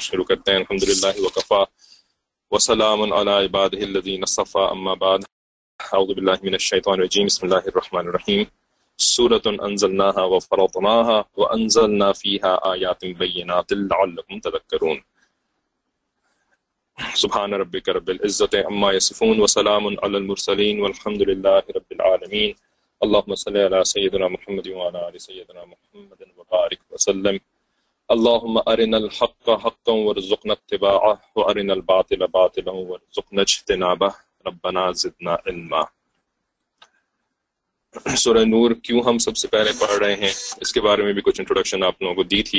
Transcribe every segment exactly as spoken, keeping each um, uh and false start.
شروع کرتے ہیں. الحمدللہ وکفا وسلام علی عبادہ الذین اصطفی، اما بعد. اعوذ باللہ من الشیطان الرجیم. بسم اللہ الرحمن الرحیم. سورۃ انزلناها وفرضناها وانزلنا فیها آیات بینات لعلکم تذکرون. سبحان ربک رب العزۃ عما یصفون وسلام علی المرسلین والحمد للہ رب العالمین. اللهم صل علی سیدنا محمد وعلی آل سیدنا محمد وبارک وسلم. اللهم ارنا الحق حقا وارزقنا اتباعه وارنا الباطل باطلا وارزقنا اجتنابه ربنا زدنا علما. سورہ نور کیوں ہم سب سے پہلے پڑھ رہے ہیں، اس کے بارے میں بھی کچھ انٹروڈکشن آپ لوگوں کو دی تھی.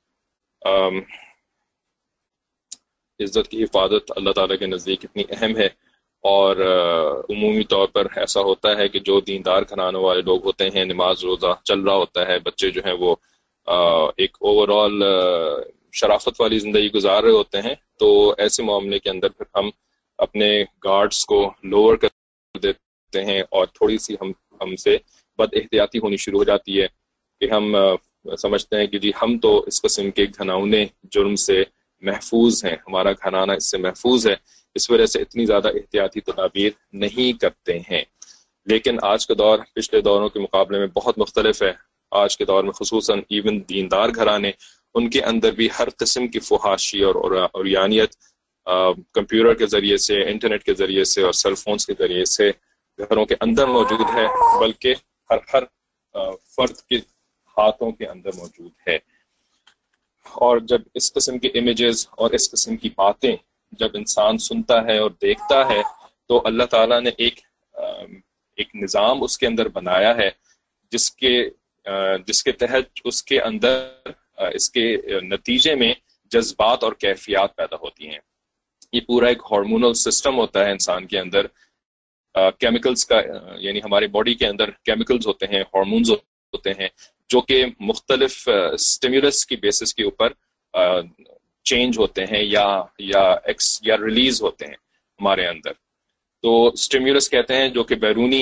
عزت کی حفاظت اللہ تعالیٰ کے نزدیک اتنی اہم ہے، اور عمومی طور پر ایسا ہوتا ہے کہ جو دیندار گھرانوں والے لوگ ہوتے ہیں، نماز روزہ چل رہا ہوتا ہے، بچے جو ہیں وہ ایک اوور آل شرافت والی زندگی گزار رہے ہوتے ہیں، تو ایسے معاملے کے اندر پھر ہم اپنے گارڈز کو لوور کر دیتے ہیں اور تھوڑی سی ہم ہم سے بد احتیاطی ہونی شروع ہو جاتی ہے کہ ہم سمجھتے ہیں کہ جی ہم تو اس قسم کے گھناؤنے جرم سے محفوظ ہیں، ہمارا گھرانہ اس سے محفوظ ہے، اس وجہ سے اتنی زیادہ احتیاطی تدابیر نہیں کرتے ہیں. لیکن آج کا دور پچھلے دوروں کے مقابلے میں بہت مختلف ہے. آج کے دور میں خصوصاً ایون دیندار گھرانے، ان کے اندر بھی ہر قسم کی فحاشی اور اوریانیت کمپیوٹر کے ذریعے سے، انٹرنیٹ کے ذریعے سے اور سیل فونز کے ذریعے سے گھروں کے اندر موجود ہے، بلکہ ہر ہر فرد کے ہاتھوں کے اندر موجود ہے. اور جب اس قسم کے امیجز اور اس قسم کی باتیں جب انسان سنتا ہے اور دیکھتا ہے، تو اللہ تعالیٰ نے ایک ایک نظام اس کے اندر بنایا ہے جس کے جس کے تحت اس کے اندر اس کے نتیجے میں جذبات اور کیفیات پیدا ہوتی ہیں. یہ پورا ایک ہارمونل سسٹم ہوتا ہے انسان کے اندر، کیمیکلز کا، یعنی ہمارے باڈی کے اندر کیمیکلز ہوتے ہیں، ہارمونز ہوتے ہیں، جو کہ مختلف سٹیمولس کی بیسس کے اوپر چینج ہوتے ہیں یا یا ایکس یا ریلیز ہوتے ہیں ہمارے اندر. تو سٹیمولس کہتے ہیں جو کہ بیرونی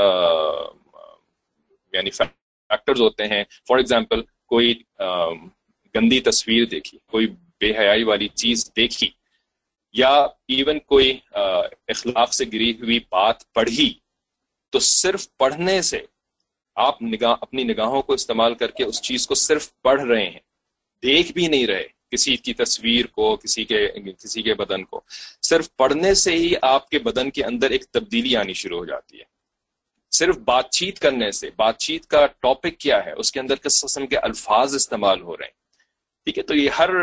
یعنی فیکٹرز ہوتے ہیں. فار ایگزامپل کوئی گندی تصویر دیکھی، کوئی بے حیائی والی چیز دیکھی، یا ایون کوئی اخلاق سے گری ہوئی بات پڑھی، تو صرف پڑھنے سے آپ نگاہ اپنی نگاہوں کو استعمال کر کے اس چیز کو صرف پڑھ رہے ہیں، دیکھ بھی نہیں رہے کسی کی تصویر کو، کسی کے کسی کے بدن کو. صرف پڑھنے سے ہی آپ کے بدن کے اندر ایک تبدیلی آنی شروع ہو جاتی ہے. صرف بات چیت کرنے سے، بات چیت کا ٹاپک کیا ہے، اس کے اندر کس قسم کے الفاظ استعمال ہو رہے ہیں، ٹھیک ہے. تو یہ ہر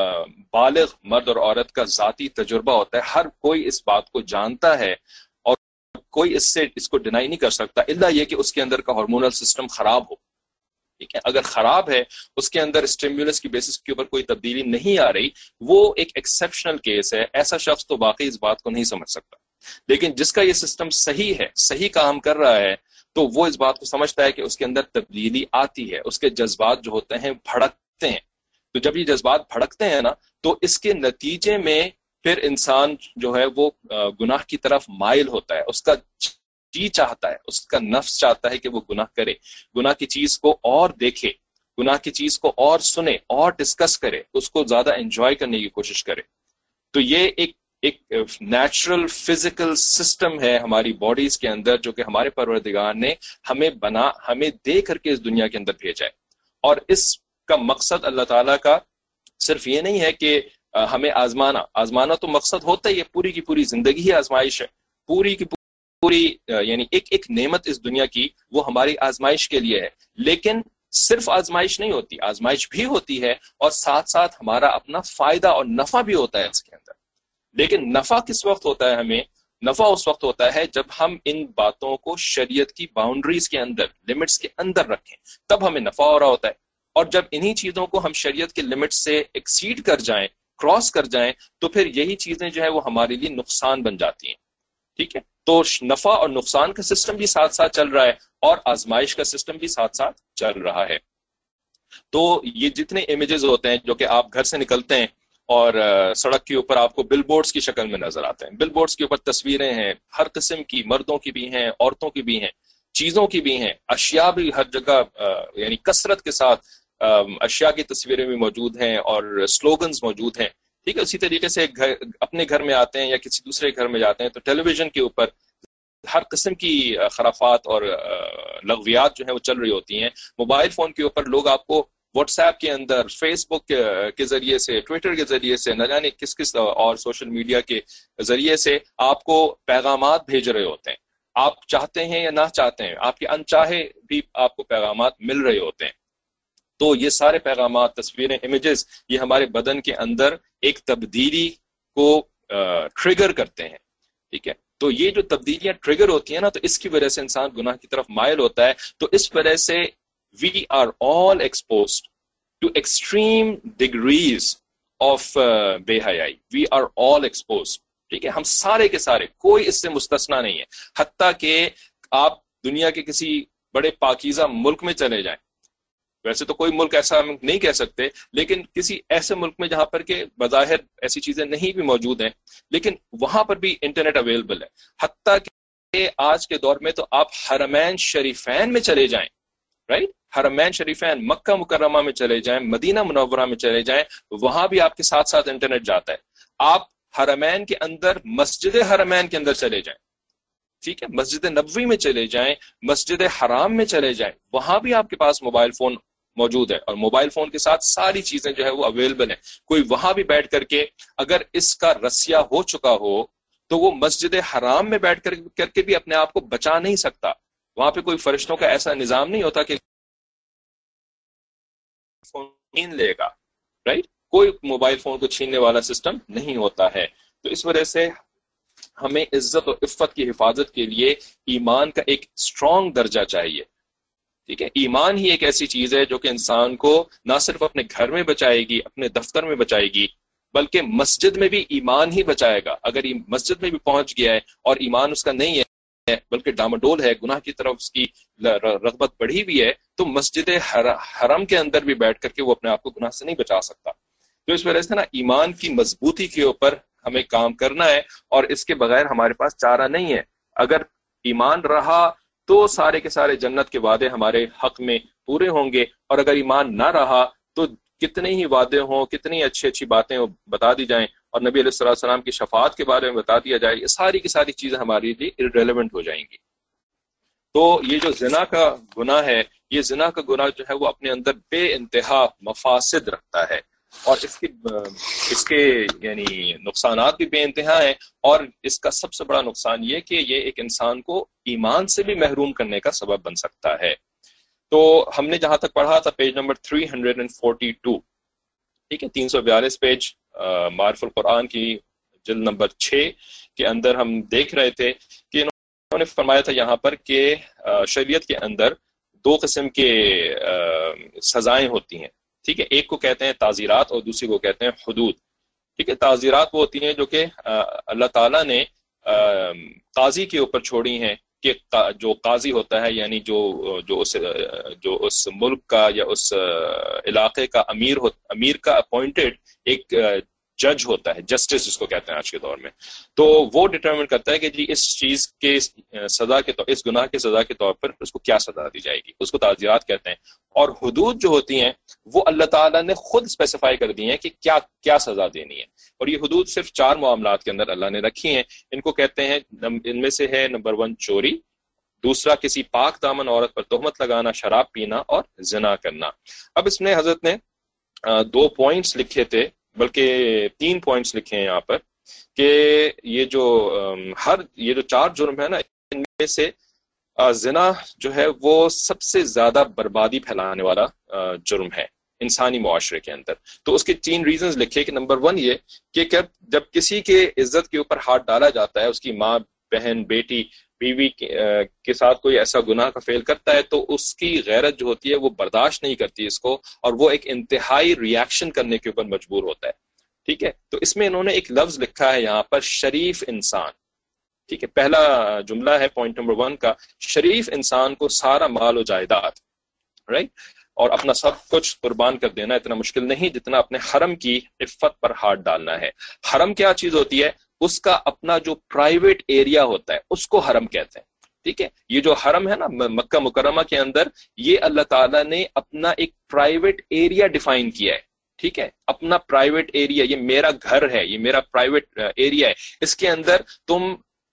بالغ مرد اور عورت کا ذاتی تجربہ ہوتا ہے. ہر کوئی اس بات کو جانتا ہے اور کوئی اس سے اس کو ڈینائی نہیں کر سکتا، الا یہ کہ اس کے اندر کا ہارمونل سسٹم خراب ہو. ٹھیک ہے، اگر خراب ہے، اس کے اندر اسٹیمولس کی بیسس کے اوپر کوئی تبدیلی نہیں آ رہی، وہ ایک ایکسیپشنل کیس ہے. ایسا شخص تو واقعی اس بات کو نہیں سمجھ سکتا. لیکن جس کا یہ سسٹم صحیح ہے، صحیح کام کر رہا ہے، تو وہ اس بات کو سمجھتا ہے کہ اس کے اندر تبدیلی آتی ہے. اس کے جذبات جو ہوتے ہیں بھڑکتے ہیں. تو جب یہ جذبات بھڑکتے ہیں نا، تو اس کے نتیجے میں پھر انسان جو ہے وہ گناہ کی طرف مائل ہوتا ہے. اس کا جی چاہتا ہے، اس کا نفس چاہتا ہے کہ وہ گناہ کرے، گناہ کی چیز کو اور دیکھے، گناہ کی چیز کو اور سنے اور ڈسکس کرے، اس کو زیادہ انجوائے کرنے کی کوشش کرے. تو یہ ایک ایک نیچرل فزیکل سسٹم ہے ہماری باڈیز کے اندر، جو کہ ہمارے پروردگار نے ہمیں بنا ہمیں دے کر کے اس دنیا کے اندر بھیجا ہے. اور اس کا مقصد اللہ تعالیٰ کا صرف یہ نہیں ہے کہ ہمیں آزمانا آزمانا تو مقصد ہوتا ہی ہے. پوری کی پوری زندگی ہی آزمائش ہے. پوری کی پوری یعنی ایک ایک نعمت اس دنیا کی وہ ہماری آزمائش کے لیے ہے. لیکن صرف آزمائش نہیں ہوتی، آزمائش بھی ہوتی ہے، اور ساتھ ساتھ ہمارا اپنا فائدہ اور نفع بھی ہوتا ہے اس کے اندر. لیکن نفع کس وقت ہوتا ہے؟ ہمیں نفع اس وقت ہوتا ہے جب ہم ان باتوں کو شریعت کی باؤنڈریز کے اندر، لمٹس کے اندر رکھیں، تب ہمیں نفع ہو رہا ہوتا ہے. اور جب انہی چیزوں کو ہم شریعت کے لمٹ سے ایکسیڈ کر جائیں، کراس کر جائیں، تو پھر یہی چیزیں جو ہے وہ ہمارے لیے نقصان بن جاتی ہیں. ٹھیک ہے، تو نفع اور نقصان کا سسٹم بھی ساتھ ساتھ چل رہا ہے، اور آزمائش کا سسٹم بھی ساتھ ساتھ چل رہا ہے. تو یہ جتنے امیجز ہوتے ہیں جو کہ آپ گھر سے نکلتے ہیں اور سڑک کے اوپر آپ کو بل بورڈز کی شکل میں نظر آتے ہیں، بل بورڈز کے اوپر تصویریں ہیں ہر قسم کی، مردوں کی بھی ہیں، عورتوں کی بھی ہیں، چیزوں کی بھی ہیں، اشیاء بھی ہر جگہ یعنی کثرت کے ساتھ اشیاء کی تصویریں بھی موجود ہیں اور سلوگنز موجود ہیں، ٹھیک ہے. اسی طریقے سے گھر اپنے گھر میں آتے ہیں یا کسی دوسرے گھر میں جاتے ہیں تو ٹیلی ویژن کے اوپر ہر قسم کی خرافات اور لغویات جو ہیں وہ چل رہی ہوتی ہیں. موبائل فون کے اوپر لوگ آپ کو واٹس ایپ کے اندر، فیس بک کے ذریعے سے، ٹویٹر کے ذریعے سے، نہ جانے کس کس اور سوشل میڈیا کے ذریعے سے آپ کو پیغامات بھیج رہے ہوتے ہیں. آپ چاہتے ہیں یا نہ چاہتے ہیں، آپ کے انچاہے بھی آپ کو پیغامات مل رہے ہوتے ہیں. تو یہ سارے پیغامات، تصویریں، امیجز، یہ ہمارے بدن کے اندر ایک تبدیلی کو ٹریگر کرتے ہیں. ٹھیک ہے، تو یہ جو تبدیلیاں ٹریگر ہوتی ہیں نا، تو اس کی وجہ سے انسان گناہ کی طرف مائل ہوتا ہے. تو اس وجہ سے we are all exposed to extreme degrees of بے حیائی. We are all exposed. ٹھیک ہے، ہم سارے کے سارے، کوئی اس سے مستثنا نہیں ہے. حتیٰ کہ آپ دنیا کے کسی بڑے پاکیزہ ملک میں چلے جائیں، ویسے تو کوئی ملک ایسا ہم نہیں کہہ سکتے، لیکن کسی ایسے ملک میں جہاں پر کہ بظاہر ایسی چیزیں نہیں بھی موجود ہیں، لیکن وہاں پر بھی انٹرنیٹ اویلیبل ہے. حتیٰ کہ آج کے دور میں تو آپ حرمین شریفین میں چلے جائیں، رائٹ، حرمین شریفین، مکہ مکرمہ میں چلے جائیں، مدینہ منورہ میں چلے جائیں، وہاں بھی آپ کے ساتھ ساتھ انٹرنیٹ جاتا ہے. آپ حرمین کے اندر، مسجد حرمین کے اندر چلے جائیں، ٹھیک ہے، مسجد نبوی میں چلے جائیں، مسجد حرام میں چلے جائیں، وہاں بھی آپ کے پاس موبائل فون موجود ہے، اور موبائل فون کے ساتھ ساری چیزیں جو ہے وہ اویلیبل ہیں. کوئی وہاں بھی بیٹھ کر کے اگر اس کا رسیا ہو چکا ہو تو وہ مسجد حرام میں بیٹھ کر کر کے بھی اپنے آپ کو بچا نہیں سکتا. وہاں پہ کوئی فرشتوں کا ایسا نظام نہیں ہوتا کہ فون چھین لے گا، رائٹ، کوئی موبائل فون کو چھیننے والا سسٹم نہیں ہوتا ہے. تو اس وجہ سے ہمیں عزت اور عفت کی حفاظت کے لیے ایمان کا ایک اسٹرانگ درجہ چاہیے. ٹھیک ہے، ایمان ہی ایک ایسی چیز ہے جو کہ انسان کو نہ صرف اپنے گھر میں بچائے گی، اپنے دفتر میں بچائے گی، بلکہ مسجد میں بھی ایمان ہی بچائے گا. اگر مسجد میں بھی پہنچ گیا ہے اور ایمان اس کا نہیں ہے بلکہ ڈامڈول ہے، گناہ کی طرف اس کی رغبت بڑھی ہوئی ہے، تو مسجد حرم کے اندر بھی بیٹھ کر کے وہ اپنے آپ کو گناہ سے نہیں بچا سکتا. تو اس وجہ سے نا ایمان کی مضبوطی کے اوپر ہمیں کام کرنا ہے، اور اس کے بغیر ہمارے پاس چارہ نہیں ہے. اگر ایمان رہا تو سارے کے سارے جنت کے وعدے ہمارے حق میں پورے ہوں گے، اور اگر ایمان نہ رہا تو کتنے ہی وعدے ہوں، کتنی اچھی اچھی باتیں بتا دی جائیں اور نبی علیہ الصلوۃ والسلام کی شفاعت کے بارے میں بتا دیا جائے، یہ ساری کی ساری چیزیں ہمارے لیے irrelevant ہو جائیں گی. تو یہ جو زنا کا گناہ ہے، یہ زنا کا گناہ جو ہے وہ اپنے اندر بے انتہا مفاسد رکھتا ہے، اور اس کے اس کے یعنی نقصانات بھی بے انتہا ہیں. اور اس کا سب سے بڑا نقصان یہ کہ یہ ایک انسان کو ایمان سے بھی محروم کرنے کا سبب بن سکتا ہے. تو ہم نے جہاں تک پڑھا تھا پیج نمبر تین سو بائیس، ٹھیک ہے، تین سو بیالیس پیج معرف القرآن کی جلد نمبر چھ کے اندر ہم دیکھ رہے تھے کہ انہوں نے فرمایا تھا یہاں پر کہ شریعت کے اندر دو قسم کے سزائیں ہوتی ہیں. ٹھیک ہے، ایک کو کہتے ہیں تعزیرات اور دوسری کو کہتے ہیں حدود. ٹھیک ہے، تعزیرات وہ ہوتی ہیں جو کہ اللہ تعالیٰ نے قاضی کے اوپر چھوڑی ہیں، کہ جو قاضی ہوتا ہے، یعنی جو جو اس جو اس ملک کا یا اس علاقے کا امیر ہو امیر کا اپوائنٹڈ ایک جج ہوتا ہے، جسٹس جس کو کہتے ہیں آج کے دور میں، تو وہ ڈٹرمن کرتا ہے کہ جی اس چیز کے سزا کے طور اس گناہ کے سزا کے طور پر اس کو کیا سزا دی جائے گی، اس کو تعزیرات کہتے ہیں. اور حدود جو ہوتی ہیں وہ اللہ تعالیٰ نے خود اسپیسیفائی کر دی ہیں کہ کیا کیا سزا دینی ہے. اور یہ حدود صرف چار معاملات کے اندر اللہ نے رکھی ہیں. ان کو کہتے ہیں، ان میں سے ہے نمبر ون چوری، دوسرا کسی پاک دامن عورت پر تہمت لگانا، شراب پینا اور زنا کرنا. اب اس میں حضرت نے دو پوائنٹس لکھے تھے، بلکہ تین پوائنٹس لکھے ہیں یہاں پر، کہ یہ جو ہر یہ جو چار جرم ہے نا، ان میں سے زنا جو ہے وہ سب سے زیادہ بربادی پھیلانے والا جرم ہے انسانی معاشرے کے اندر. تو اس کے تین ریزنز لکھے کہ نمبر ون یہ کہ جب کسی کے عزت کے اوپر ہاتھ ڈالا جاتا ہے، اس کی ماں، بہن، بیٹی، بیوی کے ساتھ کوئی ایسا گناہ کا فعل کرتا ہے، تو اس کی غیرت جو ہوتی ہے وہ برداشت نہیں کرتی اس کو، اور وہ ایک انتہائی ریاکشن کرنے کے اوپر مجبور ہوتا ہے. ٹھیک ہے، تو اس میں انہوں نے ایک لفظ لکھا ہے یہاں پر، شریف انسان. ٹھیک ہے، پہلا جملہ ہے پوائنٹ نمبر ون کا، شریف انسان کو سارا مال و جائیداد، رائٹ، اور اپنا سب کچھ قربان کر دینا اتنا مشکل نہیں جتنا اپنے حرم کی عفت پر ہاتھ ڈالنا ہے. حرم کیا چیز ہوتی ہے؟ اس کا اپنا جو پرائیویٹ ایریا ہوتا ہے اس کو حرم کہتے ہیں. ٹھیک ہے، یہ جو حرم ہے نا مکہ مکرمہ کے اندر، یہ اللہ تعالیٰ نے اپنا ایک پرائیویٹ ایریا ڈیفائن کیا ہے، ٹھیک ہے، اپنا پرائیویٹ ایریا، یہ میرا گھر ہے، یہ میرا پرائیویٹ ایریا ہے، اس کے اندر تم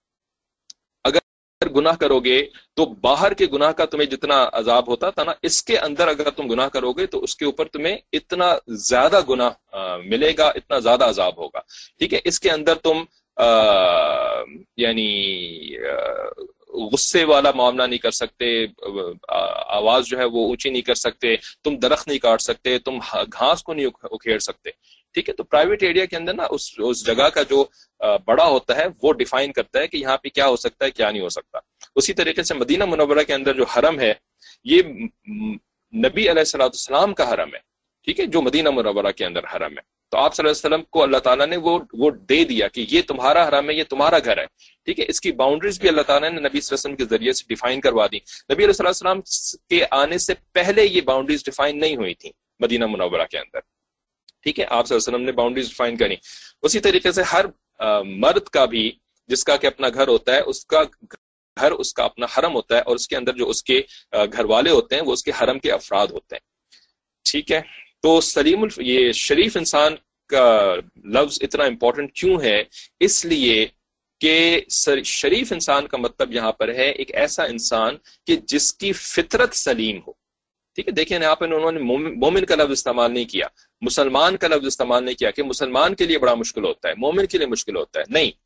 اگر گناہ کرو گے تو باہر کے گناہ کا تمہیں جتنا عذاب ہوتا تھا نا، اس کے اندر اگر تم گناہ کرو گے تو اس کے اوپر تمہیں اتنا زیادہ گناہ ملے گا، اتنا زیادہ عذاب ہوگا، ٹھیک ہے۔ اس کے اندر تم آ, یعنی آ, غصے والا معاملہ نہیں کر سکتے، آواز جو ہے وہ اونچی نہیں کر سکتے، تم درخت نہیں کاٹ سکتے، تم گھاس کو نہیں اکھیڑ سکتے، ٹھیک ہے۔ تو پرائیویٹ ایریا کے اندر نا اس اس جگہ کا جو بڑا ہوتا ہے وہ ڈیفائن کرتا ہے کہ یہاں پہ کیا ہو سکتا ہے کیا نہیں ہو سکتا۔ اسی طریقے سے مدینہ منورہ کے اندر جو حرم ہے یہ نبی علیہ الصلوۃ والسلام کا حرم ہے، ٹھیک ہے، جو مدینہ منورہ کے اندر حرم ہے۔ تو آپ صلی اللہ علیہ وسلم کو اللہ تعالیٰ نے وہ وہ دے دیا کہ یہ تمہارا حرم ہے، یہ تمہارا گھر ہے، ٹھیک ہے۔ اس کی باؤنڈریز بھی اللہ تعالیٰ نے نبی صلی اللہ علیہ وسلم کے ذریعے سے ڈیفائن کروا دی۔ نبی علیہ السلام کے آنے سے پہلے یہ باؤنڈریز ڈیفائن نہیں ہوئی تھیں مدینہ منورہ کے اندر، ٹھیک ہے، آپ صلی اللہ علیہ وسلم نے باؤنڈریز ڈیفائن کریں۔ اسی طریقے سے ہر مرد کا بھی جس کا کہ اپنا گھر ہوتا ہے، اس کا گھر اس کا اپنا حرم ہوتا ہے، اور اس کے اندر جو اس کے گھر والے ہوتے ہیں وہ اس کے حرم کے افراد ہوتے ہیں، ٹھیک ہے۔ تو سلیم الف یہ شریف انسان کا لفظ اتنا امپورٹنٹ کیوں ہے؟ اس لیے کہ شریف انسان کا مطلب یہاں پر ہے ایک ایسا انسان کہ جس کی فطرت سلیم ہو، ٹھیک ہے۔ دیکھیں یہاں پہ انہوں نے مومن کا لفظ استعمال نہیں کیا، مسلمان کا لفظ استعمال نہیں کیا کہ مسلمان کے لیے بڑا مشکل ہوتا ہے، مومن کے لیے مشکل ہوتا ہے، نہیں،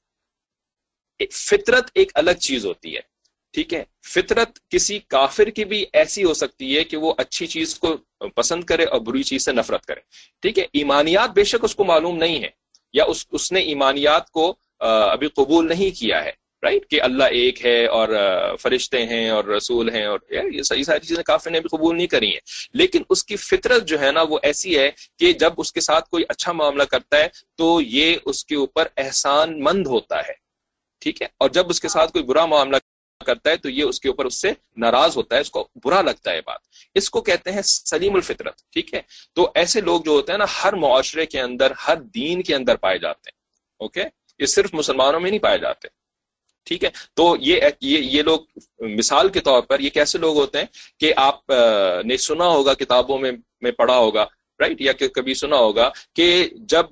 فطرت ایک الگ چیز ہوتی ہے، ٹھیک ہے۔ فطرت کسی کافر کی بھی ایسی ہو سکتی ہے کہ وہ اچھی چیز کو پسند کرے اور بری چیز سے نفرت کرے، ٹھیک ہے۔ ایمانیات بے شک اس کو معلوم نہیں ہے، یا اس اس نے ایمانیات کو ابھی قبول نہیں کیا ہے، رائٹ، کہ اللہ ایک ہے اور فرشتے ہیں اور رسول ہیں، اور یہ صحیح ساری چیزیں کافر نے بھی قبول نہیں کری ہیں، لیکن اس کی فطرت جو ہے نا وہ ایسی ہے کہ جب اس کے ساتھ کوئی اچھا معاملہ کرتا ہے تو یہ اس کے اوپر احسان مند ہوتا ہے، ٹھیک ہے، اور جب اس کے ساتھ کوئی برا معاملہ کرتا ہے تو یہ اس کے اوپر اس سے ناراض ہوتا ہے، اس کو برا لگتا ہے بات، اس کو کہتے ہیں سلیم الفطرت، ٹھیک ہے۔ تو ایسے لوگ جو ہوتے ہیں نا ہر معاشرے کے اندر، ہر دین کے اندر پائے جاتے ہیں، اوکے، یہ صرف مسلمانوں میں نہیں پائے جاتے، ٹھیک ہے۔ تو یہ یہ یہ لوگ مثال کے طور پر یہ کیسے لوگ ہوتے ہیں کہ آپ نے سنا ہوگا، کتابوں میں میں پڑھا ہوگا، رائٹ، یا کہ کبھی سنا ہوگا کہ جب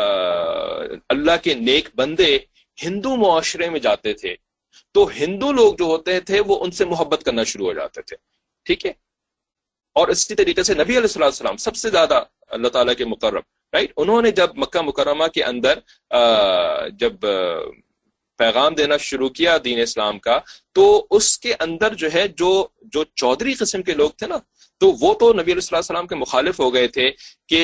اللہ کے نیک بندے ہندو معاشرے میں جاتے تھے تو ہندو لوگ جو ہوتے تھے وہ ان سے محبت کرنا شروع ہو جاتے تھے، ٹھیک ہے۔ اور اسی طریقے سے نبی علیہ السلام سب سے زیادہ اللہ تعالیٰ کے مقرب، رائٹ، انہوں نے جب مکہ مکرمہ کے اندر جب پیغام دینا شروع کیا دین اسلام کا، تو اس کے اندر جو ہے جو جو چودھری قسم کے لوگ تھے نا، تو وہ تو نبی علیہ السلام کے مخالف ہو گئے تھے کہ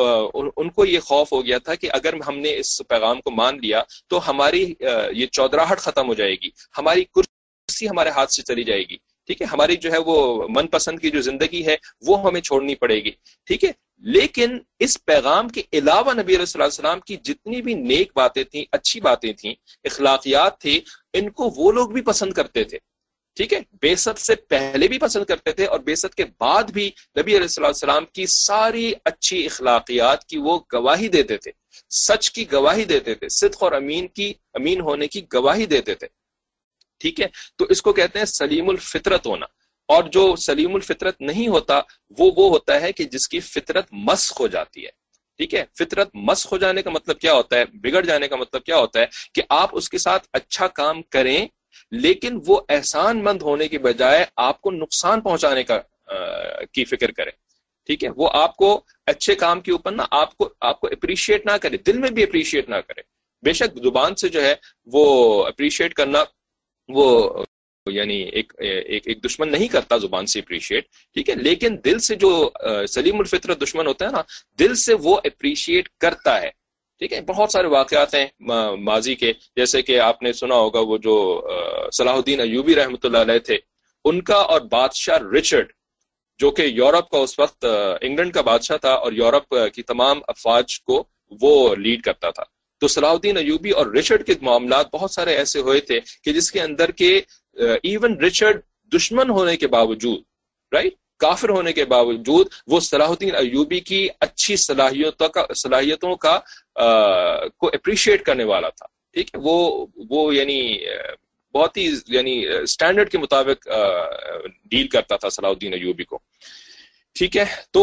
ان کو یہ خوف ہو گیا تھا کہ اگر ہم نے اس پیغام کو مان لیا تو ہماری یہ چودراہٹ ختم ہو جائے گی، ہماری کرسی ہمارے ہاتھ سے چلی جائے گی، ٹھیک ہے، ہماری جو ہے وہ من پسند کی جو زندگی ہے وہ ہمیں چھوڑنی پڑے گی، ٹھیک ہے۔ لیکن اس پیغام کے علاوہ نبی علیہ السلام کی جتنی بھی نیک باتیں تھیں، اچھی باتیں تھیں، اخلاقیات تھی، ان کو وہ لوگ بھی پسند کرتے تھے، ٹھیک ہے، بعثت سے پہلے بھی پسند کرتے تھے اور بعثت کے بعد بھی نبی علیہ السلام کی ساری اچھی اخلاقیات کی وہ گواہی دیتے تھے، سچ کی گواہی دیتے تھے، صدق اور امین کی امین ہونے کی گواہی دیتے تھے، ٹھیک ہے۔ تو اس کو کہتے ہیں سلیم الفطرت ہونا۔ اور جو سلیم الفطرت نہیں ہوتا وہ وہ ہوتا ہے کہ جس کی فطرت مسخ ہو جاتی ہے، ٹھیک ہے۔ فطرت مسخ ہو جانے کا مطلب کیا ہوتا ہے، بگڑ جانے کا مطلب کیا ہوتا ہے کہ آپ اس کے ساتھ اچھا کام کریں لیکن وہ احسان مند ہونے کے بجائے آپ کو نقصان پہنچانے کا آ, کی فکر کرے، ٹھیک ہے۔ وہ آپ کو اچھے کام کے اوپر نا آپ کو آپ کو اپریشیٹ نہ کرے، دل میں بھی اپریشیٹ نہ کرے، بے شک زبان سے جو ہے وہ اپریشیٹ کرنا وہ یعنی ایک ایک ایک دشمن نہیں کرتا زبان سے اپریشیٹ، ٹھیک ہے، لیکن دل سے جو سلیم الفطرت دشمن ہوتا ہے نا، دل سے وہ اپریشیٹ کرتا ہے، ٹھیک ہے۔ بہت سارے واقعات ہیں ماضی کے، جیسے کہ آپ نے سنا ہوگا وہ جو صلاح الدین ایوبی رحمۃ اللہ علیہ تھے، ان کا اور بادشاہ رچرڈ جو کہ یورپ کا اس وقت انگلینڈ کا بادشاہ تھا اور یورپ کی تمام افواج کو وہ لیڈ کرتا تھا، تو صلاح الدین ایوبی اور رچرڈ کے معاملات بہت سارے ایسے ہوئے تھے کہ جس کے اندر کے ایون رچرڈ دشمن ہونے کے باوجود، رائٹ، کافر ہونے کے باوجود وہ صلاح الدین ایوبی کی اچھی صلاحیتوں کا صلاحیتوں کا آ, کو اپریشیٹ کرنے والا تھا، ٹھیک ہے۔ وہ وہ یعنی بہت ہی یعنی اسٹینڈرڈ کے مطابق ڈیل کرتا تھا صلاح الدین ایوبی کو. ٹھیک ہے, تو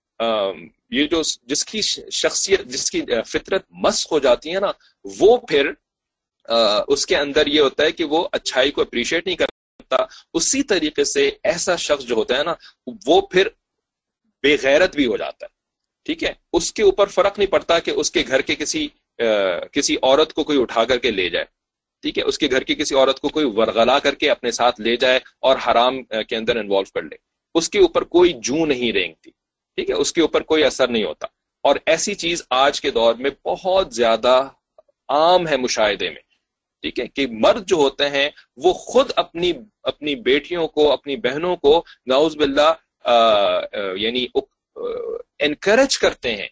یہ جو جس کی شخصیت جس کی فطرت مسخ ہو جاتی ہے نا, وہ پھر اس کے اندر یہ ہوتا ہے کہ وہ اچھائی کو اپریشیٹ نہیں کرتا. اسی طریقے سے ایسا شخص جو ہوتا ہے نا, وہ پھر بے غیرت بھی ہو جاتا ہے. ٹھیک ہے, اس کے اوپر فرق نہیں پڑتا کہ اس کے گھر کے کسی کسی عورت کو کوئی اٹھا کر کے لے جائے. ٹھیک ہے, اس کے گھر کی کسی عورت کو کوئی ورغلا کر کے اپنے ساتھ لے جائے اور حرام کے اندر انوالو کر لے, اس کے اوپر کوئی جو نہیں رینگتی. ٹھیک ہے, اس کے اوپر کوئی اثر نہیں ہوتا. اور ایسی چیز آج کے دور میں بہت زیادہ عام ہے مشاہدے میں. ٹھیک ہے, کہ مرد جو ہوتے ہیں وہ خود اپنی اپنی بیٹیوں کو, اپنی بہنوں کو نعوذ باللہ آ, آ, یعنی انکریج کرتے ہیں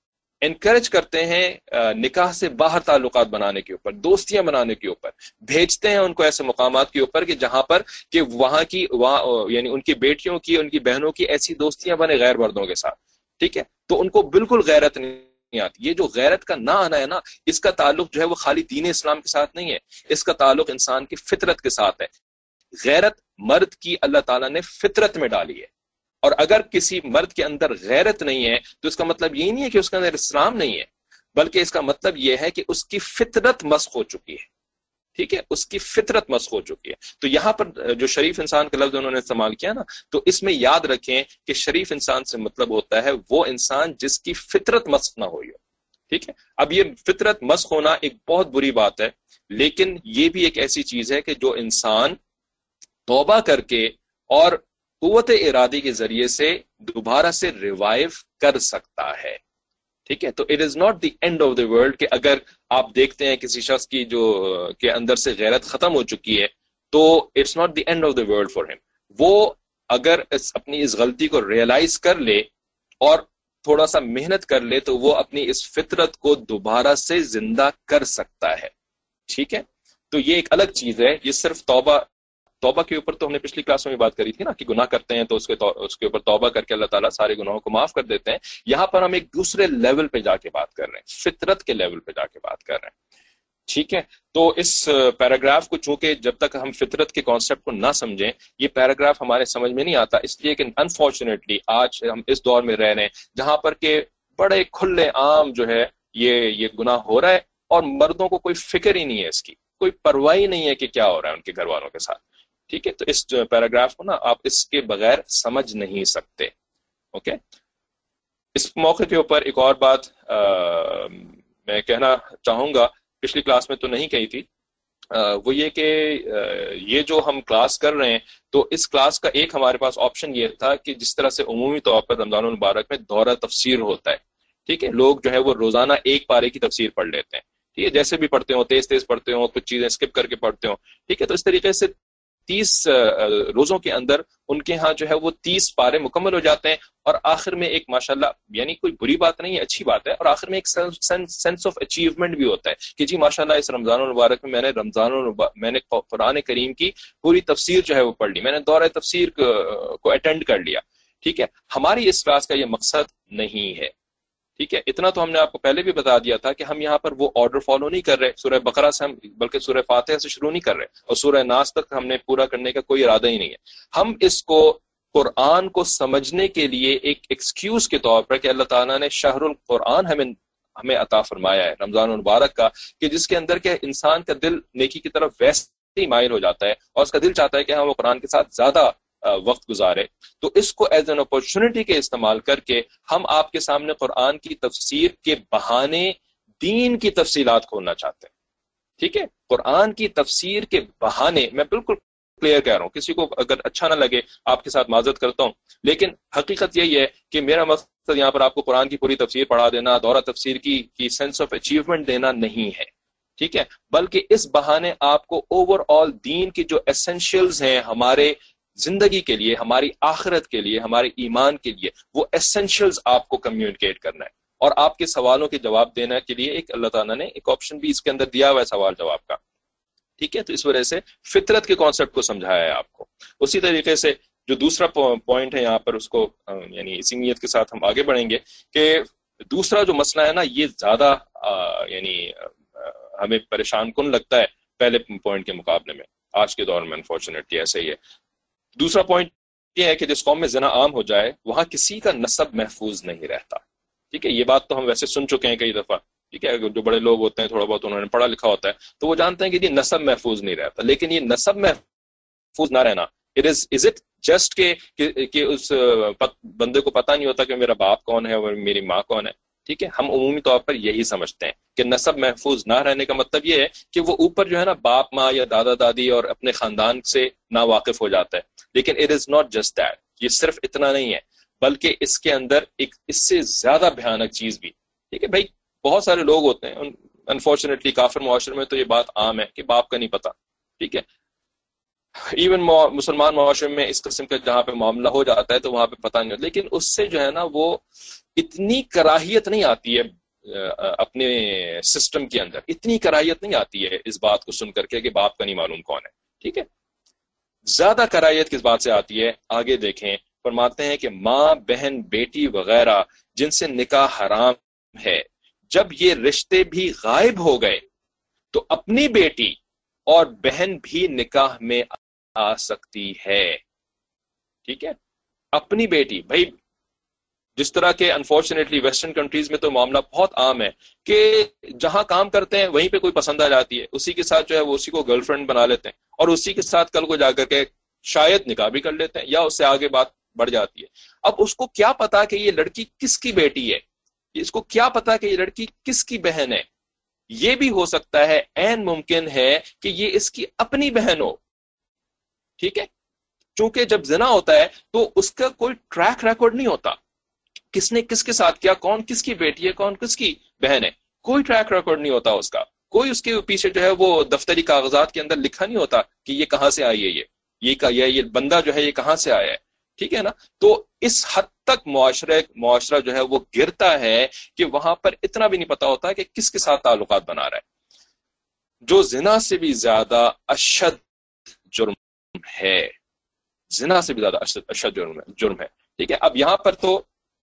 انکریج کرتے ہیں نکاح سے باہر تعلقات بنانے کے اوپر, دوستیاں بنانے کے اوپر, بھیجتے ہیں ان کو ایسے مقامات کے اوپر کہ جہاں پر کہ وہاں کی وہاں یعنی ان کی بیٹیوں کی, ان کی بہنوں کی ایسی دوستیاں بنے غیر مردوں کے ساتھ. ٹھیک ہے, تو ان کو بالکل غیرت نہیں آتی. یہ جو غیرت کا نہ آنا ہے نا, اس کا تعلق جو ہے وہ خالی دین اسلام کے ساتھ نہیں ہے, اس کا تعلق انسان کی فطرت کے ساتھ ہے. غیرت مرد کی اللہ تعالیٰ نے فطرت میں ڈالی ہے, اور اگر کسی مرد کے اندر غیرت نہیں ہے تو اس کا مطلب یہ نہیں ہے کہ اس کے اندر اسلام نہیں ہے, بلکہ اس کا مطلب یہ ہے کہ اس کی فطرت مسخ ہو چکی ہے. ٹھیک ہے, اس کی فطرت مسخ ہو چکی ہے. تو یہاں پر جو شریف انسان کا لفظ انہوں نے استعمال کیا نا, تو اس میں یاد رکھیں کہ شریف انسان سے مطلب ہوتا ہے وہ انسان جس کی فطرت مسخ نہ ہوئی ہو. ٹھیک ہے, اب یہ فطرت مسخ ہونا ایک بہت بری بات ہے, لیکن یہ بھی ایک ایسی چیز ہے کہ جو انسان توبہ کر کے اور قوت ارادی کے ذریعے سے دوبارہ سے ریوائیو کر سکتا ہے. ٹھیک ہے, تو it is not the end of the world کہ اگر آپ دیکھتے ہیں کسی شخص کی جو کے اندر سے غیرت ختم ہو چکی ہے تو it's not the end of the world for ہم. وہ اگر اس اپنی اس غلطی کو ریئلائز کر لے اور تھوڑا سا محنت کر لے تو وہ اپنی اس فطرت کو دوبارہ سے زندہ کر سکتا ہے. ٹھیک ہے, تو یہ ایک الگ چیز ہے. یہ صرف توبہ توبہ کے اوپر تو ہم نے پچھلی کلاس میں بھی بات کری تھی نا, کہ گناہ کرتے ہیں تو اس کے اس کے اوپر توبہ کر کے اللہ تعالیٰ سارے گناہوں کو معاف کر دیتے ہیں. یہاں پر ہم ایک دوسرے لیول پہ جا کے بات کر رہے ہیں, فطرت کے لیول پہ جا کے بات کر رہے ہیں. ٹھیک ہے, تو اس پیراگراف کو چونکہ جب تک ہم فطرت کے کانسیپٹ کو نہ سمجھیں یہ پیراگراف ہمارے سمجھ میں نہیں آتا, اس لیے کہ انفارچونیٹلی آج ہم اس دور میں رہ رہے ہیں جہاں پر کہ بڑے کھلے عام جو ہے یہ یہ گناہ ہو رہا ہے, اور مردوں کو کوئی فکر ہی نہیں ہے, اس کی کوئی پرواہ ہی نہیں ہے کہ کیا ہو رہا ہے ان کے گھر والوں کے ساتھ. ٹھیک ہے, تو اس پیراگراف کو نا آپ اس کے بغیر سمجھ نہیں سکتے. اوکے, اس موقع کے اوپر ایک اور بات آ, میں کہنا چاہوں گا, پچھلی کلاس میں تو نہیں کہی تھی, آ, وہ یہ کہ آ, یہ جو ہم کلاس کر رہے ہیں تو اس کلاس کا ایک ہمارے پاس آپشن یہ تھا کہ جس طرح سے عمومی طور پر رمضان المبارک میں دورہ تفسیر ہوتا ہے. ٹھیک ہے, لوگ جو ہے وہ روزانہ ایک پارے کی تفسیر پڑھ لیتے ہیں. ٹھیک ہے, جیسے بھی پڑھتے ہوں, تیز تیز پڑھتے ہوں, کچھ چیزیں اسکپ کر کے پڑھتے ہوں. ٹھیک ہے, تو اس طریقے سے تیس روزوں کے اندر ان کے ہاں جو ہے وہ تیس پارے مکمل ہو جاتے ہیں, اور آخر میں ایک ماشاءاللہ یعنی کوئی بری بات نہیں ہے, اچھی بات ہے, اور آخر میں ایک سینس آف اچیومنٹ بھی ہوتا ہے کہ جی ماشاءاللہ اس رمضان المبارک میں میں نے رمضان میں نے قرآن کریم کی پوری تفسیر جو ہے وہ پڑھ لی, میں نے دورہ تفسیر کو اٹینڈ کر لیا. ٹھیک ہے, ہماری اس کلاس کا یہ مقصد نہیں ہے. ٹھیک ہے, اتنا تو ہم نے آپ کو پہلے بھی بتا دیا تھا کہ ہم یہاں پر وہ آرڈر فالو نہیں کر رہے سورہ بقرہ سے, ہم بلکہ سورہ فاتحہ سے شروع نہیں کر رہے, اور سورہ ناس تک ہم نے پورا کرنے کا کوئی ارادہ ہی نہیں ہے. ہم اس کو قرآن کو سمجھنے کے لیے ایک ایکسکیوز کے طور پر کہ اللہ تعالیٰ نے شہر القرآن ہمیں ہمیں عطا فرمایا ہے, رمضان المبارک کا, کہ جس کے اندر کہ انسان کا دل نیکی کی طرف ویسے ہی مائل ہو جاتا ہے, اور اس کا دل چاہتا ہے کہ ہم وہ قرآن کے ساتھ زیادہ وقت گزارے. تو اس کو ایز این اپرچونٹی کے استعمال کر کے ہم آپ کے سامنے قرآن کی تفسیر کے بہانے دین کی تفصیلات کھولنا چاہتے ہیں. ٹھیک ہے, قرآن کی تفسیر کے بہانے, میں بالکل کلیئر کہہ رہا ہوں, کسی کو اگر اچھا نہ لگے آپ کے ساتھ معذرت کرتا ہوں, لیکن حقیقت یہی ہے کہ میرا مقصد یہاں پر آپ کو قرآن کی پوری تفسیر پڑھا دینا, دورہ تفسیر کی کی سینس آف اچیومنٹ دینا نہیں ہے. ٹھیک ہے, بلکہ اس بہانے آپ کو اوور آل دین کی جو ایسنشیلز ہیں ہمارے زندگی کے لیے, ہماری آخرت کے لیے, ہمارے ایمان کے لیے, وہ ایسنشیلز آپ کو کمیونیکیٹ کرنا ہے, اور آپ کے سوالوں کے جواب دینے کے لیے ایک اللہ تعالیٰ نے ایک آپشن بھی اس کے اندر دیا ہوا ہے سوال جواب کا. ٹھیک ہے, تو اس وجہ سے فطرت کے کانسیپٹ کو سمجھایا ہے آپ کو. اسی طریقے سے جو دوسرا پوائنٹ ہے یہاں پر, اس کو یعنی اسی نیت کے ساتھ ہم آگے بڑھیں گے کہ دوسرا جو مسئلہ ہے نا یہ زیادہ یعنی ہمیں پریشان کن لگتا ہے پہلے پوائنٹ کے مقابلے میں. آج کے دور میں انفارچونیٹلی ایسا ہی ہے. دوسرا پوائنٹ یہ ہے کہ جس قوم میں زنا عام ہو جائے وہاں کسی کا نسب محفوظ نہیں رہتا. ٹھیک ہے, یہ بات تو ہم ویسے سن چکے ہیں کئی دفعہ. ٹھیک ہے, جو بڑے لوگ ہوتے ہیں تھوڑا بہت انہوں نے پڑھا لکھا ہوتا ہے تو وہ جانتے ہیں کہ یہ نسب محفوظ نہیں رہتا. لیکن یہ نسب محفوظ نہ رہنا it is is it just کہ کہ اس بندے کو پتہ نہیں ہوتا کہ میرا باپ کون ہے اور میری ماں کون ہے. ٹھیک ہے, ہم عمومی طور پر یہی سمجھتے ہیں کہ نسب محفوظ نہ رہنے کا مطلب یہ ہے کہ وہ اوپر جو ہے نا باپ ماں یا دادا دادی اور اپنے خاندان سے نا واقف ہو جاتا ہے. لیکن it is not just that, یہ صرف اتنا نہیں ہے بلکہ اس کے اندر ایک اس سے زیادہ بھیانک چیز بھی. ٹھیک ہے بھائی, بہت سارے لوگ ہوتے ہیں انفارچونیٹلی کافر معاشرے میں تو یہ بات عام ہے کہ باپ کا نہیں پتا. ٹھیک ہے, ایون مسلمان معاشرے میں اس قسم کا جہاں پہ معاملہ ہو جاتا ہے تو وہاں پہ پتہ نہیں ہوتا. لیکن اس سے جو ہے نا وہ اتنی کراہیت نہیں آتی ہے اپنے سسٹم کے اندر, اتنی کراہیت نہیں آتی ہے اس بات کو سن کر کے کہ باپ کا نہیں معلوم کون ہے. ٹھیک ہے, زیادہ کراہیت کس بات سے آتی ہے آگے دیکھیں. فرماتے ہیں کہ ماں بہن بیٹی وغیرہ جن سے نکاح حرام ہے, جب یہ رشتے بھی غائب ہو گئے تو اپنی بیٹی اور بہن بھی نکاح میں آ سکتی ہے. ٹھیک ہے, اپنی بیٹی. بھائی جس طرح کے انفارچونیٹلی ویسٹرن کنٹریز میں تو معاملہ بہت عام ہے کہ جہاں کام کرتے ہیں وہیں پہ کوئی پسند آ جاتی ہے, اسی کے ساتھ جو ہے وہ اسی کو گرل فرینڈ بنا لیتے ہیں اور اسی کے ساتھ کل کو جا کر کے شاید نکاح بھی کر لیتے ہیں یا اس سے آگے بات بڑھ جاتی ہے. اب اس کو کیا پتا کہ یہ لڑکی کس کی بیٹی ہے, اس کو کیا پتا کہ یہ لڑکی کس کی بہن ہے. یہ بھی ہو سکتا ہے, عین ممکن ہے کہ یہ اس کی اپنی بہن ہو. ٹھیک ہے, چونکہ جب زنا ہوتا ہے تو اس کا کوئی ٹریک ریکارڈ نہیں ہوتا, کس نے کس کے ساتھ کیا, کون کس کی بیٹی ہے, کون کس کی بہن ہے, کوئی ٹریک ریکارڈ نہیں ہوتا اس کا. کوئی اس کے پیچھے جو ہے وہ دفتری کاغذات کے اندر لکھا نہیں ہوتا کہ یہ کہاں سے آئی ہے, یہ یہ یہ بندہ جو ہے یہ کہاں سے آیا ہے. ٹھیک ہے نا, تو اس حد تک معاشرے معاشرہ جو ہے وہ گرتا ہے کہ وہاں پر اتنا بھی نہیں پتا ہوتا کہ کس کے ساتھ تعلقات بنا رہا ہے, جو زنا سے بھی زیادہ اشد جرم ہے. زنا سے بھی زیادہ اشد اشد جرم ہے جرم ہے ٹھیک ہے. اب یہاں پر تو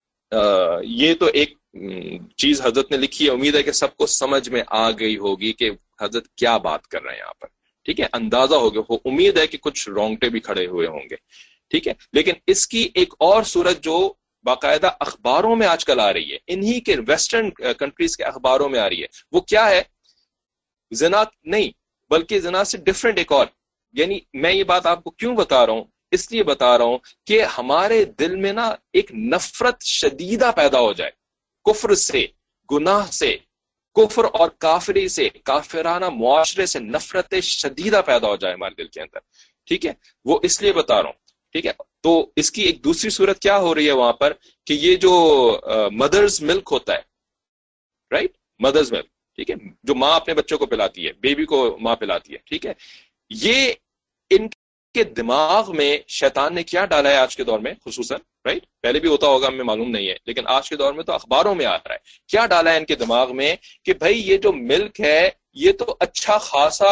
آ, یہ تو ایک چیز حضرت نے لکھی ہے, امید ہے کہ سب کو سمجھ میں آ گئی ہوگی کہ حضرت کیا بات کر رہے ہیں یہاں پر. ٹھیک ہے, اندازہ ہو گیا, امید ہے کہ کچھ رونگٹے بھی کھڑے ہوئے ہوں گے. ٹھیک ہے, لیکن اس کی ایک اور صورت جو باقاعدہ اخباروں میں آج کل آ رہی ہے, انہی کے ویسٹرن کنٹریز کے اخباروں میں آ رہی ہے, وہ کیا ہے, زنا نہیں بلکہ زنا سے ڈفرینٹ ایک اور. یعنی میں یہ بات آپ کو کیوں بتا رہا ہوں, اس لیے بتا رہا ہوں کہ ہمارے دل میں نا ایک نفرت شدیدہ پیدا ہو جائے کفر سے, گناہ سے, کفر اور کافری سے, کافرانہ معاشرے سے نفرت شدیدہ پیدا ہو جائے ہمارے دل کے اندر. ٹھیک ہے, وہ اس لیے بتا رہا ہوں. ٹھیک ہے, تو اس کی ایک دوسری صورت کیا ہو رہی ہے وہاں پر کہ یہ جو مدرز ملک ہوتا ہے, رائٹ, مدرز ملک, ٹھیک ہے, جو ماں اپنے بچوں کو پلاتی ہے, بیبی کو ماں پلاتی ہے. ٹھیک ہے, یہ ان کے دماغ میں شیطان نے کیا ڈالا ہے آج کے دور میں خصوصاً, رائٹ, پہلے بھی ہوتا ہوگا ہمیں معلوم نہیں ہے, لیکن آج کے دور میں تو اخباروں میں آ رہا ہے. کیا ڈالا ہے ان کے دماغ میں کہ بھائی یہ جو ملک ہے یہ تو اچھا خاصا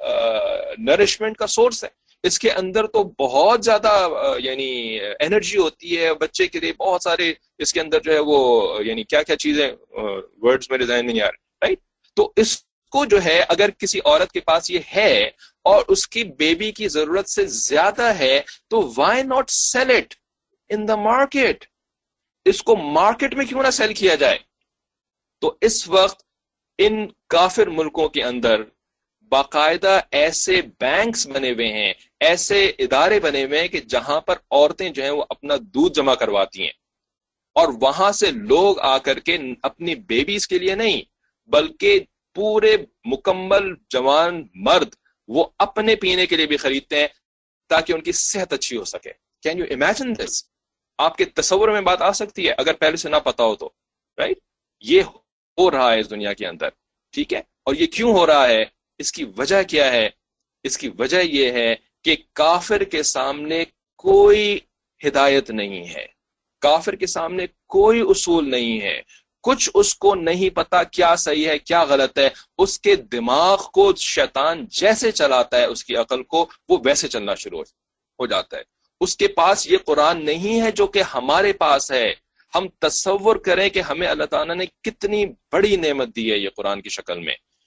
نرشمنٹ کا سورس ہے, اس کے اندر تو بہت زیادہ یعنی انرجی ہوتی ہے بچے کے لیے, بہت سارے اس کے اندر جو ہے وہ یعنی کیا کیا چیزیں ورڈز میرے ذہن میں نہیں آ رہے, رائٹ. تو اس کو جو ہے اگر کسی عورت کے پاس یہ ہے اور اس کی بیبی کی ضرورت سے زیادہ ہے تو why not sell it in the market, اس کو مارکیٹ میں کیوں نہ سیل کیا جائے. تو اس وقت ان کافر ملکوں کے اندر باقاعدہ ایسے بینکس بنے ہوئے ہیں, ایسے ادارے بنے ہوئے ہیں کہ جہاں پر عورتیں جو ہیں وہ اپنا دودھ جمع کرواتی ہیں اور وہاں سے لوگ آ کر کے اپنی بیبیز کے لیے نہیں بلکہ پورے مکمل جوان مرد وہ اپنے پینے کے لیے بھی خریدتے ہیں تاکہ ان کی صحت اچھی ہو سکے. Can you imagine this? آپ کے تصور میں بات آ سکتی ہے اگر پہلے سے نہ پتا ہو تو, رائٹ. یہ ہو رہا ہے اس دنیا کے اندر. ٹھیک ہے, اور یہ کیوں ہو رہا ہے, اس کی وجہ کیا ہے؟ اس کی وجہ یہ ہے کہ کافر کے سامنے کوئی ہدایت نہیں ہے, کافر کے سامنے کوئی اصول نہیں ہے, کچھ اس کو نہیں پتا کیا صحیح ہے کیا غلط ہے. اس کے دماغ کو شیطان جیسے چلاتا ہے اس کی عقل کو وہ ویسے چلنا شروع ہو جاتا ہے. اس کے پاس یہ قرآن نہیں ہے جو کہ ہمارے پاس ہے. ہم تصور کریں کہ ہمیں اللہ تعالیٰ نے کتنی بڑی نعمت دی ہے یہ قرآن کی شکل میں,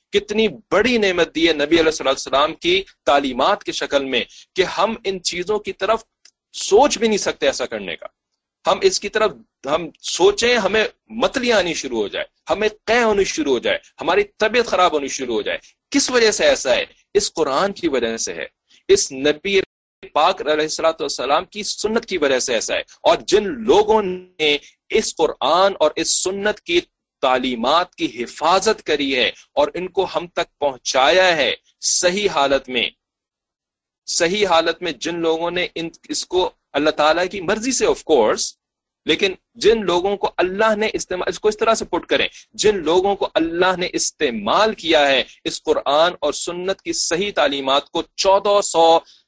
کتنی بڑی نعمت دی ہے نبی علیہ السلام کی تعلیمات کی شکل میں کہ ہم ان چیزوں کی طرف سوچ بھی نہیں سکتے ایسا کرنے کا. ہم اس کی طرف ہم سوچیں ہمیں متلیاں آنی شروع ہو جائے, ہمیں قے ہونی شروع ہو جائے, ہماری طبیعت خراب ہونی شروع ہو جائے. کس وجہ سے ایسا ہے؟ اس قرآن کی وجہ سے ہے, اس نبی پاک علیہ الصلوۃ والسلام کی سنت کی وجہ سے ایسا ہے. اور جن لوگوں نے اس قرآن اور اس سنت کی تعلیمات کی حفاظت کری ہے اور ان کو ہم تک پہنچایا ہے صحیح حالت میں, صحیح حالت میں جن لوگوں نے ان اس کو اللہ تعالیٰ کی مرضی سے آف کورس, لیکن جن لوگوں کو اللہ نے استعمال, اس کو اس طرح سے پٹ کریں, جن لوگوں کو اللہ نے استعمال کیا ہے اس قرآن اور سنت کی صحیح تعلیمات کو چودہ سو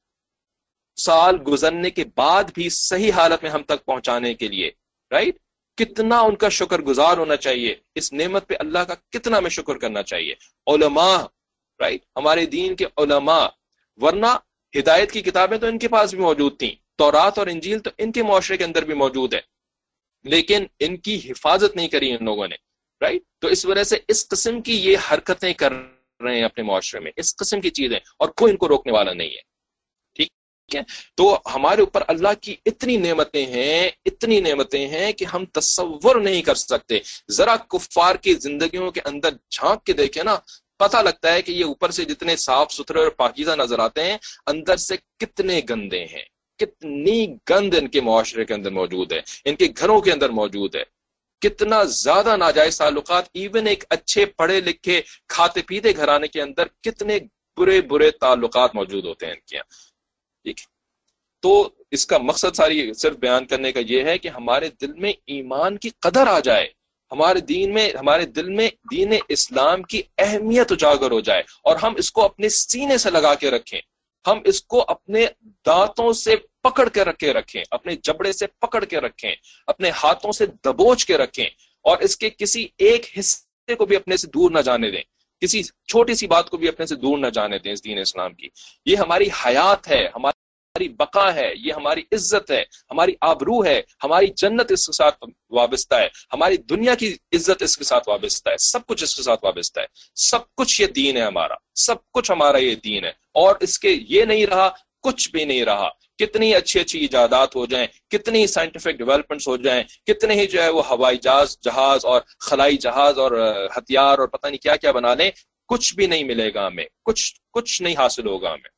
سال گزرنے کے بعد بھی صحیح حالت میں ہم تک پہنچانے کے لیے, رائٹ right? کتنا ان کا شکر گزار ہونا چاہیے, اس نعمت پہ اللہ کا کتنا ہمیں شکر کرنا چاہیے. علماء, رائٹ right? ہمارے دین کے علماء, ورنہ ہدایت کی کتابیں تو ان کے پاس بھی موجود تھیں, تورات اور انجیل تو ان کے معاشرے کے اندر بھی موجود ہے, لیکن ان کی حفاظت نہیں کری ان لوگوں نے, رائٹ right? تو اس وجہ سے اس قسم کی یہ حرکتیں کر رہے ہیں اپنے معاشرے میں, اس قسم کی چیزیں, اور کوئی ان کو روکنے والا نہیں ہے. ٹھیک ہے, تو ہمارے اوپر اللہ کی اتنی نعمتیں ہیں, اتنی نعمتیں ہیں کہ ہم تصور نہیں کر سکتے. ذرا کفار کی زندگیوں کے اندر جھانک کے دیکھیں نا, پتہ لگتا ہے کہ یہ اوپر سے جتنے صاف ستھرے اور پاکیزہ نظر آتے ہیں, اندر سے کتنے گندے ہیں, کتنی گند ان کے معاشرے کے اندر موجود ہے, ان کے گھروں کے اندر موجود ہے, کتنا زیادہ ناجائز تعلقات. ایون ایک اچھے پڑھے لکھے کھاتے پیتے گھرانے کے اندر کتنے برے برے تعلقات موجود ہوتے ہیں ان کے یہاں. ٹھیک ہے, تو اس کا مقصد ساری صرف بیان کرنے کا یہ ہے کہ ہمارے دل میں ایمان کی قدر آ جائے, ہمارے دین میں, ہمارے دل میں دین اسلام کی اہمیت اجاگر ہو جائے, اور ہم اس کو اپنے سینے سے لگا کے رکھیں, ہم اس کو اپنے دانتوں سے پکڑ کے رکھے رکھیں, اپنے جبڑے سے پکڑ کے رکھیں, اپنے ہاتھوں سے دبوچ کے رکھیں, اور اس کے کسی ایک حصے کو بھی اپنے سے دور نہ جانے دیں, کسی چھوٹی سی بات کو بھی اپنے سے دور نہ جانے دیں اس دین اسلام کی. یہ ہماری حیات ہے, ہماری بقا ہے, یہ ہماری عزت ہے, ہماری آبرو ہے, ہماری جنت اس کے ساتھ وابستہ ہے, ہماری دنیا کی عزت اس کے ساتھ وابستہ ہے, سب کچھ اس کے ساتھ وابستہ ہے. سب کچھ یہ دین ہے ہمارا, سب کچھ ہمارا یہ دین ہے, اور اس کے یہ نہیں رہا کچھ بھی نہیں رہا. کتنی اچھی اچھی ایجادات ہو جائیں, کتنی سائنٹیفک ڈیولپمنٹس ہو جائیں, کتنے ہی جو ہے وہ ہوائی جہاز جہاز اور خلائی جہاز اور ہتھیار اور پتہ نہیں کیا کیا بنا لیں, کچھ بھی نہیں ملے گا ہمیں, کچھ کچھ نہیں حاصل ہوگا ہمیں.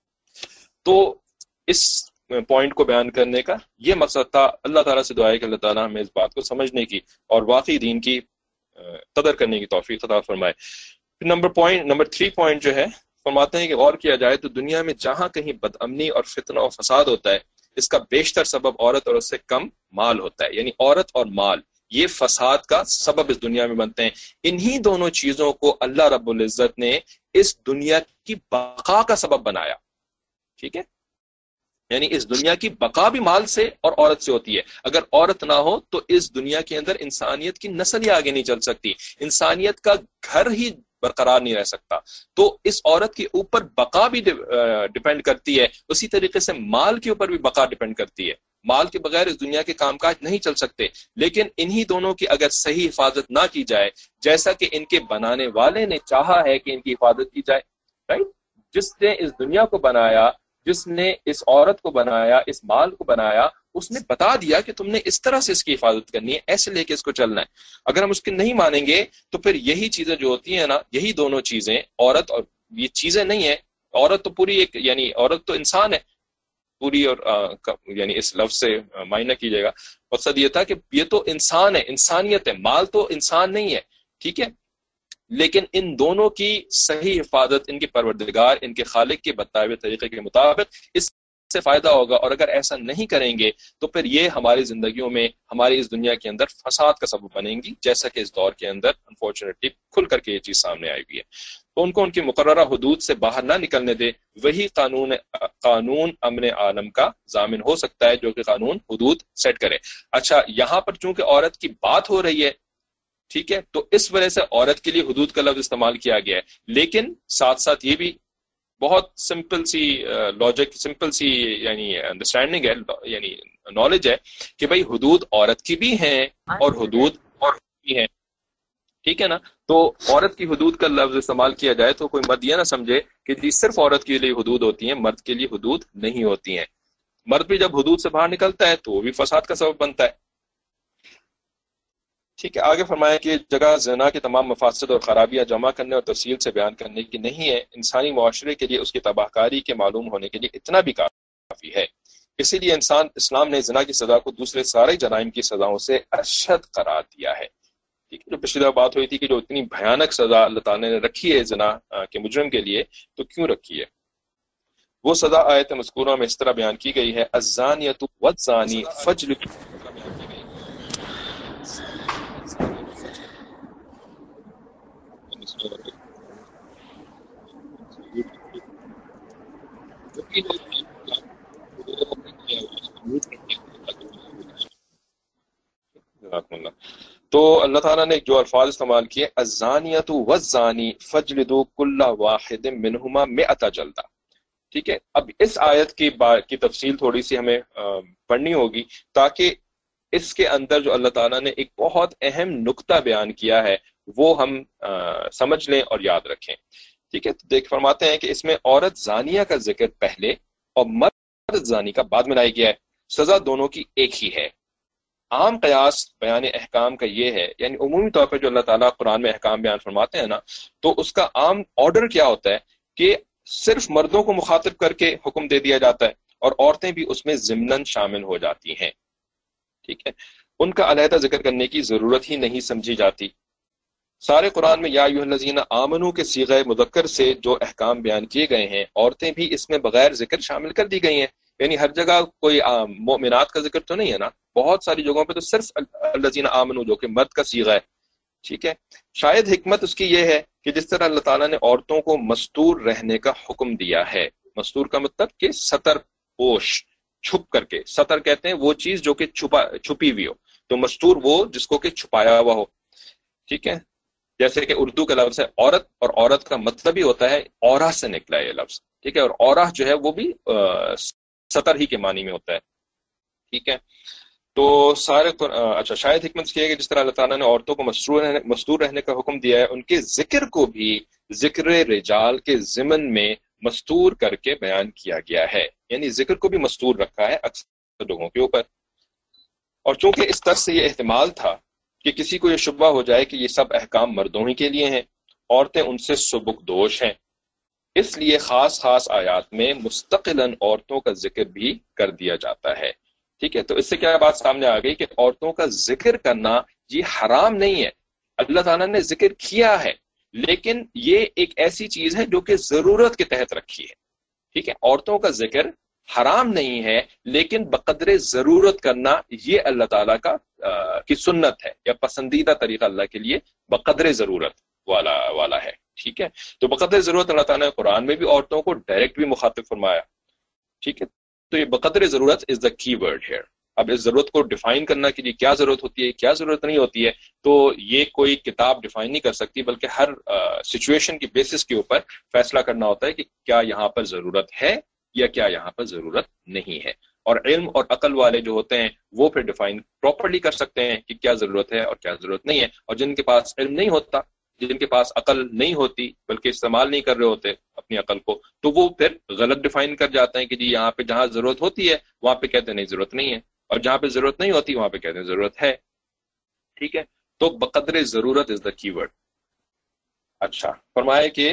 تو اس پوائنٹ کو بیان کرنے کا یہ مقصد تھا. اللہ تعالیٰ سے دعا ہے کہ اللہ تعالیٰ ہمیں اس بات کو سمجھنے کی اور واقعی دین کی قدر کرنے کی توفیق عطا فرمائے. Number point number three point جو ہے, فرماتے ہیں کہ غور کیا جائے تو دنیا میں جہاں کہیں بد امنی اور فتنہ اور فساد ہوتا ہے, اس کا بیشتر سبب عورت اور اس سے کم مال ہوتا ہے. یعنی عورت اور مال یہ فساد کا سبب اس دنیا میں بنتے ہیں. انہی دونوں چیزوں کو اللہ رب العزت نے اس دنیا کی بقا کا سبب بنایا. ٹھیک ہے, یعنی اس دنیا کی بقا بھی مال سے اور عورت سے ہوتی ہے. اگر عورت نہ ہو تو اس دنیا کے اندر انسانیت کی نسل ہی آگے نہیں چل سکتی, انسانیت کا گھر ہی برقرار نہیں رہ سکتا. تو اس عورت کے اوپر بقا بھی ڈیپینڈ کرتی ہے, اسی طریقے سے مال کے اوپر بھی بقا ڈیپینڈ کرتی ہے. مال کے بغیر اس دنیا کے کام کاج نہیں چل سکتے. لیکن انہی دونوں کی اگر صحیح حفاظت نہ کی جائے, جیسا کہ ان کے بنانے والے نے چاہا ہے کہ ان کی حفاظت کی جائے, رائٹ, جس نے اس دنیا کو بنایا, جس نے اس عورت کو بنایا, اس مال کو بنایا, اس نے بتا دیا کہ تم نے اس طرح سے اس کی حفاظت کرنی ہے, ایسے لے کے اس کو چلنا ہے. اگر ہم اس کے نہیں مانیں گے تو پھر یہی چیزیں جو ہوتی ہیں نا, یہی دونوں چیزیں, عورت اور یہ چیزیں نہیں ہیں. عورت تو پوری ایک, یعنی عورت تو انسان ہے پوری, اور آ, یعنی اس لفظ سے معنی کیجیے گا, مقصد یہ تھا کہ یہ تو انسان ہے, انسانیت ہے, مال تو انسان نہیں ہے. ٹھیک ہے, لیکن ان دونوں کی صحیح حفاظت ان کے پروردگار, ان کے خالق کے بتائے ہوئے طریقے کے مطابق اس سے فائدہ ہوگا. اور اگر ایسا نہیں کریں گے تو پھر یہ ہماری زندگیوں میں, ہماری اس دنیا کے اندر فساد کا سبب بنیں گی, جیسا کہ اس دور کے اندر انفارچونیٹلی کھل کر کے یہ چیز سامنے آئی ہوئی ہے. تو ان کو ان کی مقررہ حدود سے باہر نہ نکلنے دے, وہی قانون قانون امن عالم کا ضامن ہو سکتا ہے جو کہ قانون حدود سیٹ کرے. اچھا, یہاں پر چونکہ عورت کی بات ہو رہی ہے, ٹھیک ہے, تو اس وجہ سے عورت کے لیے حدود کا لفظ استعمال کیا گیا ہے. لیکن ساتھ ساتھ یہ بھی بہت سمپل سی لاجک, سمپل سی یعنی انڈرسٹینڈنگ ہے, یعنی نالج ہے کہ بھائی حدود عورت کی بھی ہیں اور حدود اور بھی ہیں. ٹھیک ہے نا. تو عورت کی حدود کا لفظ استعمال کیا جائے تو کوئی مرد یہ نہ سمجھے کہ جی صرف عورت کے لیے حدود ہوتی ہیں، مرد کے لیے حدود نہیں ہوتی ہیں. مرد بھی جب حدود سے باہر نکلتا ہے تو وہ بھی فساد کا سبب بنتا ہے. ٹھیک ہے. آگے فرمایا کہ جگہ زنا کے تمام مفاسد اور خرابیاں جمع کرنے اور تفصیل سے بیان کرنے کی نہیں ہے، انسانی معاشرے کے لیے اس کی تباہ کاری کے معلوم ہونے کے لیے اتنا بھی کافی ہے. اسی لیے انسان اسلام نے زنا کی سزا کو دوسرے سارے جرائم کی سزاؤں سے اشد قرار دیا ہے. ٹھیک ہے. جو پچھلی دفعہ بات ہوئی تھی کہ جو اتنی بھیانک سزا اللہ تعالیٰ نے رکھی ہے زنا کے مجرم کے لیے، تو کیوں رکھی ہے؟ وہ سزا آیت مذکورہ میں اس طرح بیان کی گئی ہے، الزانیۃ والزانی فجلدوا. تو اللہ تعالیٰ نے جو الفاظ استعمال کیے، الزانیۃ والزانی فجلدوا کل واحد منہما مئۃ جلدہ. ٹھیک ہے. اب اس آیت کی بات کی تفصیل تھوڑی سی ہمیں پڑھنی ہوگی تاکہ اس کے اندر جو اللہ تعالیٰ نے ایک بہت اہم نقطہ بیان کیا ہے وہ ہم سمجھ لیں اور یاد رکھیں. ٹھیک ہے. تو دیکھ فرماتے ہیں کہ اس میں عورت زانیہ کا ذکر پہلے اور مرد زانی کا بعد میں لایا گیا ہے. سزا دونوں کی ایک ہی ہے. عام قیاس بیان احکام کا یہ ہے، یعنی عمومی طور پر جو اللہ تعالیٰ قرآن میں احکام بیان فرماتے ہیں نا، تو اس کا عام آرڈر کیا ہوتا ہے کہ صرف مردوں کو مخاطب کر کے حکم دے دیا جاتا ہے اور عورتیں بھی اس میں ضمناً شامل ہو جاتی ہیں. ٹھیک ہے. ان کا علیحدہ ذکر کرنے کی ضرورت ہی نہیں سمجھی جاتی. سارے قرآن میں یا ایھا الذین آمنو کے صیغہ مذکر سے جو احکام بیان کیے گئے ہیں، عورتیں بھی اس میں بغیر ذکر شامل کر دی گئی ہیں. یعنی ہر جگہ کوئی مومنات کا ذکر تو نہیں ہے نا، بہت ساری جگہوں پہ تو صرف الذین آمنو جو کہ مرد کا صیغہ ہے. ٹھیک ہے. شاید حکمت اس کی یہ ہے کہ جس طرح اللہ تعالیٰ نے عورتوں کو مستور رہنے کا حکم دیا ہے، مستور کا مطلب کہ ستر پوش، چھپ کر کے. ستر کہتے ہیں وہ چیز جو کہ چھپا چھپی ہوئی ہو، تو مستور وہ جس کو کہ چھپایا ہوا ہو. ٹھیک ہے. جیسے کہ اردو کا لفظ ہے عورت، اور عورت کا مطلب ہی ہوتا ہے عورہ سے نکلا ہے یہ لفظ. ٹھیک ہے. اور عورہ جو ہے وہ بھی ستر ہی کے معنی میں ہوتا ہے. ٹھیک ہے. تو سارے اچھا شاید حکمت یہ ہے کہ جس طرح اللہ تعالیٰ نے عورتوں کو مستور رہنے مستور رہنے کا حکم دیا ہے، ان کے ذکر کو بھی ذکر رجال کے ضمن میں مستور کر کے بیان کیا گیا ہے. یعنی ذکر کو بھی مستور رکھا ہے اکثر لوگوں کے اوپر. اور چونکہ اس طرح سے یہ احتمال تھا کہ کسی کو یہ شبہ ہو جائے کہ یہ سب احکام مردوں ہی کے لیے ہیں، عورتیں ان سے سبک دوش ہیں، اس لیے خاص خاص آیات میں مستقلاً عورتوں کا ذکر بھی کر دیا جاتا ہے. ٹھیک ہے. تو اس سے کیا بات سامنے آ گئی کہ عورتوں کا ذکر کرنا یہ حرام نہیں ہے. اللہ تعالیٰ نے ذکر کیا ہے، لیکن یہ ایک ایسی چیز ہے جو کہ ضرورت کے تحت رکھی ہے. ٹھیک ہے. عورتوں کا ذکر حرام نہیں ہے، لیکن بقدر ضرورت کرنا یہ اللہ تعالیٰ کا آ, کی سنت ہے یا پسندیدہ طریقہ اللہ کے لیے بقدر ضرورت والا والا ہے. ٹھیک ہے. تو بقدر ضرورت اللہ تعالیٰ نے قرآن میں بھی عورتوں کو ڈائریکٹ بھی مخاطب فرمایا. ٹھیک ہے. تو یہ بقدر ضرورت از دا کی ورڈ ہیئر. اب اس ضرورت کو ڈیفائن کرنا کہ یہ کیا ضرورت ہوتی ہے کیا ضرورت نہیں ہوتی ہے، تو یہ کوئی کتاب ڈیفائن نہیں کر سکتی، بلکہ ہر سچویشن کی بیسس کے اوپر فیصلہ کرنا ہوتا ہے کہ کیا یہاں پر ضرورت ہے یا کیا یہاں پر ضرورت نہیں ہے. اور علم اور عقل والے جو ہوتے ہیں وہ پھر ڈیفائن پراپرلی کر سکتے ہیں کہ کیا ضرورت ہے اور کیا ضرورت نہیں ہے. اور جن کے پاس علم نہیں ہوتا، جن کے پاس عقل نہیں ہوتی بلکہ استعمال نہیں کر رہے ہوتے اپنی عقل کو، تو وہ پھر غلط ڈیفائن کر جاتے ہیں کہ جی یہاں پہ جہاں ضرورت ہوتی ہے وہاں پہ کہتے ہیں نہیں ضرورت نہیں ہے، اور جہاں پہ ضرورت نہیں ہوتی وہاں پہ کہتے ہیں ضرورت ہے. ٹھیک ہے. تو بقدر ضرورت از دا کی ورڈ. اچھا فرمائے کہ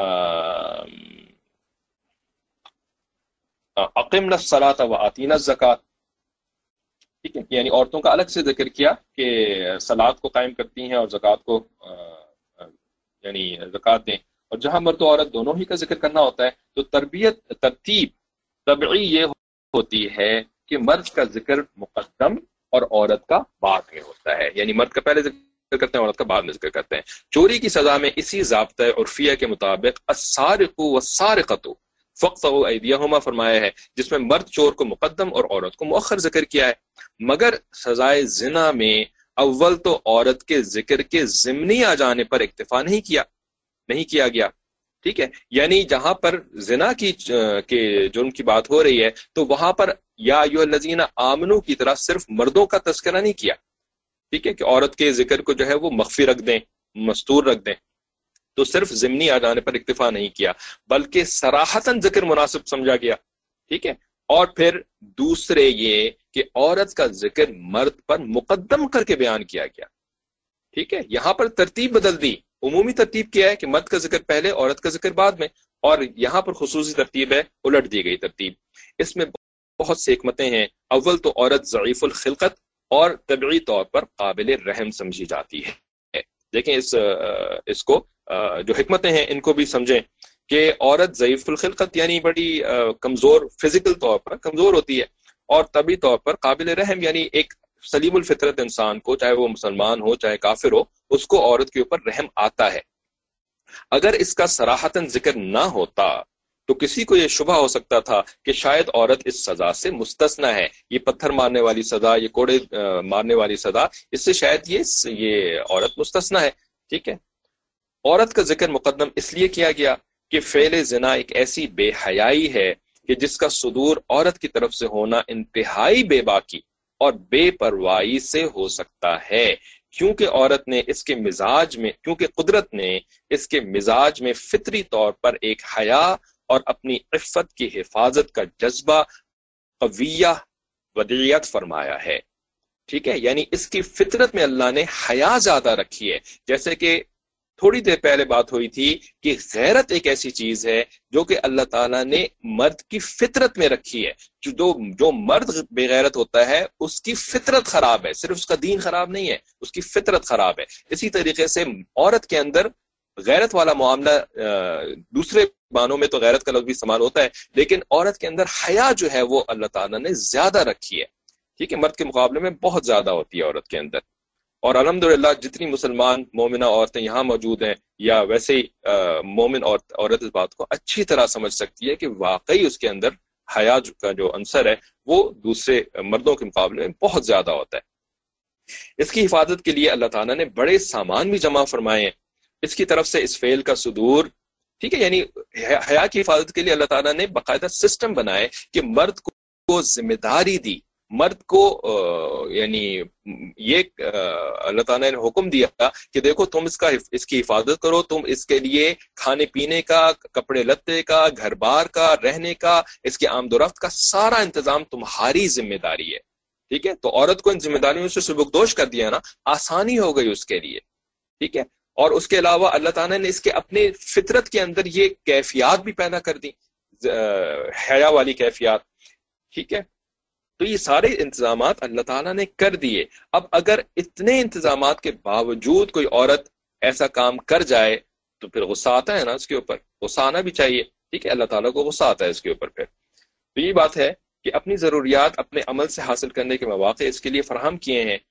اقمنا الصلاۃ وآتینا الزکوٰۃ. ٹھیک ہے. یعنی عورتوں کا الگ سے ذکر کیا کہ صلاۃ کو قائم کرتی ہیں اور زکوٰۃ کو یعنی زکوٰۃ دیں. اور جہاں مرد و عورت دونوں ہی کا ذکر کرنا ہوتا ہے تو تربیت ترتیب طبعی یہ ہوتی ہے کہ مرد کا ذکر مقدم اور عورت کا بعد میں ہوتا ہے. یعنی مرد کا پہلے ذکر کرتے ہیں، عورت کا بعد میں ذکر کرتے ہیں. چوری کی سزا میں اسی ضابطۂ عرفیہ کے مطابق السارق والسارقۃ فاقطعوا ایدیہما فرمایا ہے، جس میں مرد چور کو مقدم اور عورت کو مؤخر ذکر کیا ہے. مگر سزائے زنا میں اول تو عورت کے ذکر کے ضمنی آ جانے پر اکتفا نہیں کیا نہیں کیا گیا. ٹھیک ہے. یعنی جہاں پر زنا کی کے جرم کی بات ہو رہی ہے تو وہاں پر یا ایھا الذین آمنو کی طرح صرف مردوں کا تذکرہ نہیں کیا. ٹھیک ہے. کہ عورت کے ذکر کو جو ہے وہ مخفی رکھ دیں مستور رکھ دیں، تو صرف ضمنی آ جانے پر اکتفا نہیں کیا بلکہ صراحتاً ذکر مناسب سمجھا گیا، ٹھیک ہے. اور پھر دوسرے یہ کہ عورت کا ذکر مرد پر مقدم کر کے بیان کیا گیا، ٹھیک ہے. یہاں پر ترتیب بدل دی، عمومی ترتیب کیا ہے کہ مرد کا ذکر پہلے عورت کا ذکر بعد میں، اور یہاں پر خصوصی ترتیب ہے، الٹ دی گئی ترتیب. اس میں بہت سی حکمتیں ہیں. اول تو عورت ضعیف الخلقت اور طبعی طور پر قابل رحم سمجھی جاتی ہے. دیکھیں اس اس کو جو حکمتیں ہیں ان کو بھی سمجھیں کہ عورت ضعیف الخلقت یعنی بڑی کمزور، فزیکل طور پر کمزور ہوتی ہے، اور طبعی طور پر قابل رحم یعنی ایک سلیم الفطرت انسان کو، چاہے وہ مسلمان ہو چاہے کافر ہو، اس کو عورت کے اوپر رحم آتا ہے. اگر اس کا صراحتاً ذکر نہ ہوتا تو کسی کو یہ شبہ ہو سکتا تھا کہ شاید عورت اس سزا سے مستثنی ہے. یہ پتھر مارنے والی سزا، یہ کوڑے مارنے والی سزا، اس سے شاید یہ یہ عورت مستثنی ہے، ٹھیک ہے. عورت کا ذکر مقدم اس لیے کیا گیا کہ فعل زنا ایک ایسی بے حیائی ہے کہ جس کا صدور عورت کی طرف سے ہونا انتہائی بے باکی اور بے پرواہی سے ہو سکتا ہے، کیونکہ عورت نے اس کے مزاج میں کیونکہ قدرت نے اس کے مزاج میں فطری طور پر ایک حیا اور اپنی عفت کی حفاظت کا جذبہ قویہ ودیعت فرمایا ہے، ٹھیک ہے. یعنی اس کی فطرت میں اللہ نے حیا زیادہ رکھی ہے. جیسے کہ تھوڑی دیر پہلے بات ہوئی تھی کہ غیرت ایک ایسی چیز ہے جو کہ اللہ تعالیٰ نے مرد کی فطرت میں رکھی ہے. جو جو مرد بے غیرت ہوتا ہے اس کی فطرت خراب ہے، صرف اس کا دین خراب نہیں ہے، اس کی فطرت خراب ہے. اسی طریقے سے عورت کے اندر غیرت والا معاملہ، دوسرے معنوں میں تو غیرت کا لفظ بھی استعمال ہوتا ہے، لیکن عورت کے اندر حیا جو ہے وہ اللہ تعالیٰ نے زیادہ رکھی ہے، ٹھیک ہے. مرد کے مقابلے میں بہت زیادہ ہوتی ہے عورت کے اندر. اور الحمدللہ جتنی مسلمان مومنہ عورتیں یہاں موجود ہیں، یا ویسے ہی مومن عورت عورت اس بات کو اچھی طرح سمجھ سکتی ہے کہ واقعی اس کے اندر حیا کا جو عنصر ہے وہ دوسرے مردوں کے مقابلے میں بہت زیادہ ہوتا ہے. اس کی حفاظت کے لیے اللہ تعالیٰ نے بڑے سامان بھی جمع فرمائے ہیں. اس کی طرف سے اس فعل کا صدور، ٹھیک ہے، یعنی حیا کی حفاظت کے لیے اللہ تعالیٰ نے باقاعدہ سسٹم بنائے کہ مرد کو ذمہ داری دی، مرد کو یعنی یہ اللہ تعالیٰ نے حکم دیا کہ دیکھو تم اس کا اس کی حفاظت کرو، تم اس کے لیے کھانے پینے کا، کپڑے لتے کا، گھر بار کا، رہنے کا، اس کے آمد و رفت کا سارا انتظام تمہاری ذمہ داری ہے، ٹھیک ہے. تو عورت کو ان ذمہ داریوں سے سبکدوش کر دیا نا، آسانی ہو گئی اس کے لیے، ٹھیک ہے. اور اس کے علاوہ اللہ تعالیٰ نے اس کے اپنے فطرت کے اندر یہ کیفیات بھی پیدا کر دی، حیا والی کیفیات، ٹھیک ہے. تو یہ سارے انتظامات اللہ تعالیٰ نے کر دیے. اب اگر اتنے انتظامات کے باوجود کوئی عورت ایسا کام کر جائے تو پھر غصہ آتا ہے نا، اس کے اوپر غصہ آنا بھی چاہیے، ٹھیک ہے. اللہ تعالیٰ کو غصہ آتا ہے اس کے اوپر. پھر تو یہ بات ہے کہ اپنی ضروریات اپنے عمل سے حاصل کرنے کے مواقع اس کے لیے فراہم کیے ہیں،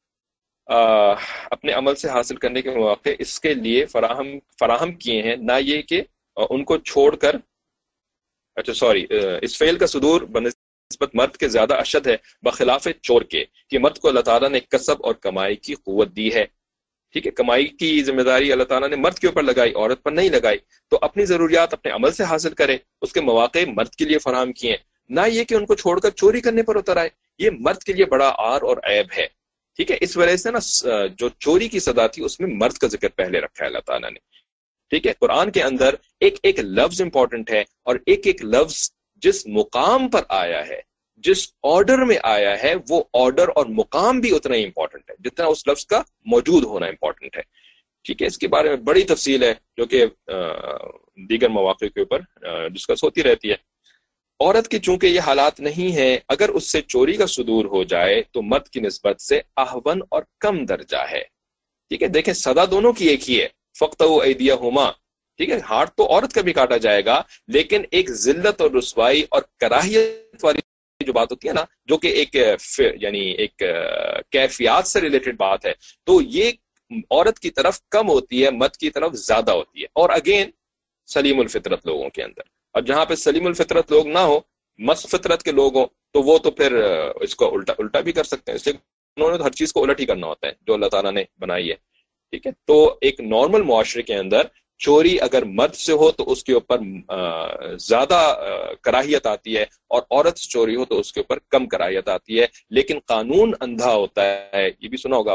آ, اپنے عمل سے حاصل کرنے کے مواقع اس کے لیے فراہم فراہم کیے ہیں، نہ یہ کہ ان کو چھوڑ کر، اچھا سوری اس فعل کا صدور نسبت مرد کے زیادہ اشد ہے بخلاف چور کے، کہ مرد کو اللہ تعالیٰ نے کسب اور کمائی کی قوت دی ہے، ٹھیک ہے. کمائی کی ذمہ داری اللہ تعالیٰ نے مرد کے اوپر لگائی، عورت پر نہیں لگائی. تو اپنی ضروریات اپنے عمل سے حاصل کرے، اس کے مواقع مرد کے لیے فراہم کیے ہیں، نہ یہ کہ ان کو چھوڑ کر چوری کرنے پر اتر آئے. یہ مرد کے لیے بڑا عار اور عیب ہے، ٹھیک ہے. اس وجہ سے نا جو چوری کی سزا تھی اس میں مرد کا ذکر پہلے رکھا ہے اللہ تعالیٰ نے، ٹھیک ہے. قرآن کے اندر ایک ایک لفظ امپورٹنٹ ہے، اور ایک ایک لفظ جس مقام پر آیا ہے، جس آرڈر میں آیا ہے، وہ آرڈر اور مقام بھی اتنا ہی امپورٹنٹ ہے جتنا اس لفظ کا موجود ہونا امپورٹنٹ ہے، ٹھیک ہے. اس کے بارے میں بڑی تفصیل ہے جو کہ دیگر مواقع کے اوپر ڈسکس ہوتی رہتی ہے. عورت کی چونکہ یہ حالات نہیں ہیں، اگر اس سے چوری کا صدور ہو جائے تو مرد کی نسبت سے اہون اور کم درجہ ہے، ٹھیک ہے. دیکھیں سزا دونوں کی ایک ہی ہے، فَاقْطَعُوا أَيْدِيَهُمَا، ٹھیک ہے. ہاتھ تو عورت کا بھی کاٹا جائے گا، لیکن ایک ذلت اور رسوائی اور کراہیت والی جو بات ہوتی ہے نا، جو کہ ایک یعنی ایک کیفیات سے ریلیٹڈ بات ہے، تو یہ عورت کی طرف کم ہوتی ہے، مرد کی طرف زیادہ ہوتی ہے. اور اگین سلیم الفطرت لوگوں کے اندر، اب جہاں پہ سلیم الفطرت لوگ نہ ہو، مست فطرت کے لوگ ہوں، تو وہ تو پھر اس کو الٹا الٹا بھی کر سکتے ہیں. اس لیے انہوں نے تو ہر چیز کو الٹ ہی کرنا ہوتا ہے جو اللہ تعالیٰ نے بنائی ہے، ٹھیک ہے. تو ایک نارمل معاشرے کے اندر چوری اگر مرد سے ہو تو اس کے اوپر زیادہ کراہیت آتی ہے، اور عورت سے چوری ہو تو اس کے اوپر کم کراہیت آتی ہے. لیکن قانون اندھا ہوتا ہے، یہ بھی سنا ہوگا آپ نے،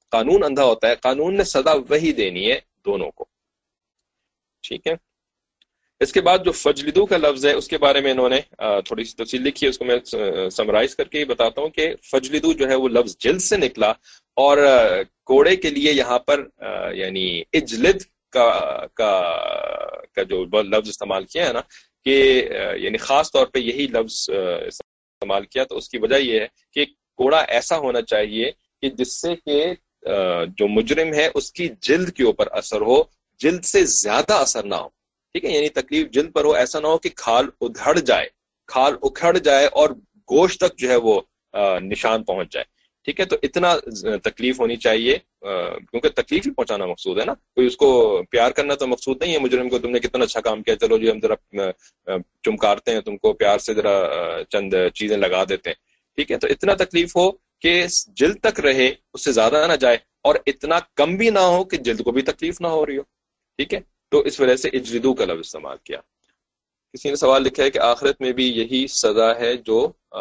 قانون اندھا ہوتا ہے، قانون نے سزا وہی دینی ہے دونوں کو، ٹھیک ہے۔ اس کے بعد جو فجلدو کا لفظ ہے اس کے بارے میں انہوں نے تھوڑی سی تفصیل لکھی ہے، اس کو میں سمرائز کر کے ہی بتاتا ہوں کہ فجلدو جو ہے وہ لفظ جلد سے نکلا، اور کوڑے کے لیے یہاں پر یعنی اجلد کا کا کا جو لفظ استعمال کیا ہے نا، کہ یعنی خاص طور پہ یہی لفظ استعمال کیا، تو اس کی وجہ یہ ہے کہ کوڑا ایسا ہونا چاہیے کہ جس سے کہ جو مجرم ہے اس کی جلد کے اوپر اثر ہو، جلد سے زیادہ اثر نہ ہو، ٹھیک ہے، یعنی تکلیف جلد پر ہو، ایسا نہ ہو کہ کھال ادھڑ جائے، کھال اکھڑ جائے اور گوشت تک جو ہے وہ نشان پہنچ جائے، ٹھیک ہے۔ تو اتنا تکلیف ہونی چاہیے، کیونکہ تکلیف ہی پہنچانا مقصود ہے نا، کوئی اس کو پیار کرنا تو مقصود نہیں ہے مجرم کو، تم نے کتنا اچھا کام کیا، چلو جی ہم ذرا چمکارتے ہیں تم کو، پیار سے ذرا چند چیزیں لگا دیتے ہیں، ٹھیک ہے۔ تو اتنا تکلیف ہو کہ جلد تک رہے، اس سے زیادہ نہ جائے، اور اتنا کم بھی نہ ہو کہ جلد کو بھی تکلیف نہ ہو رہی ہو، ٹھیک ہے۔ تو اس وجہ سے اجلدو کا لفظ استعمال کیا۔ کسی نے سوال لکھا ہے کہ آخرت میں بھی یہی سزا ہے جو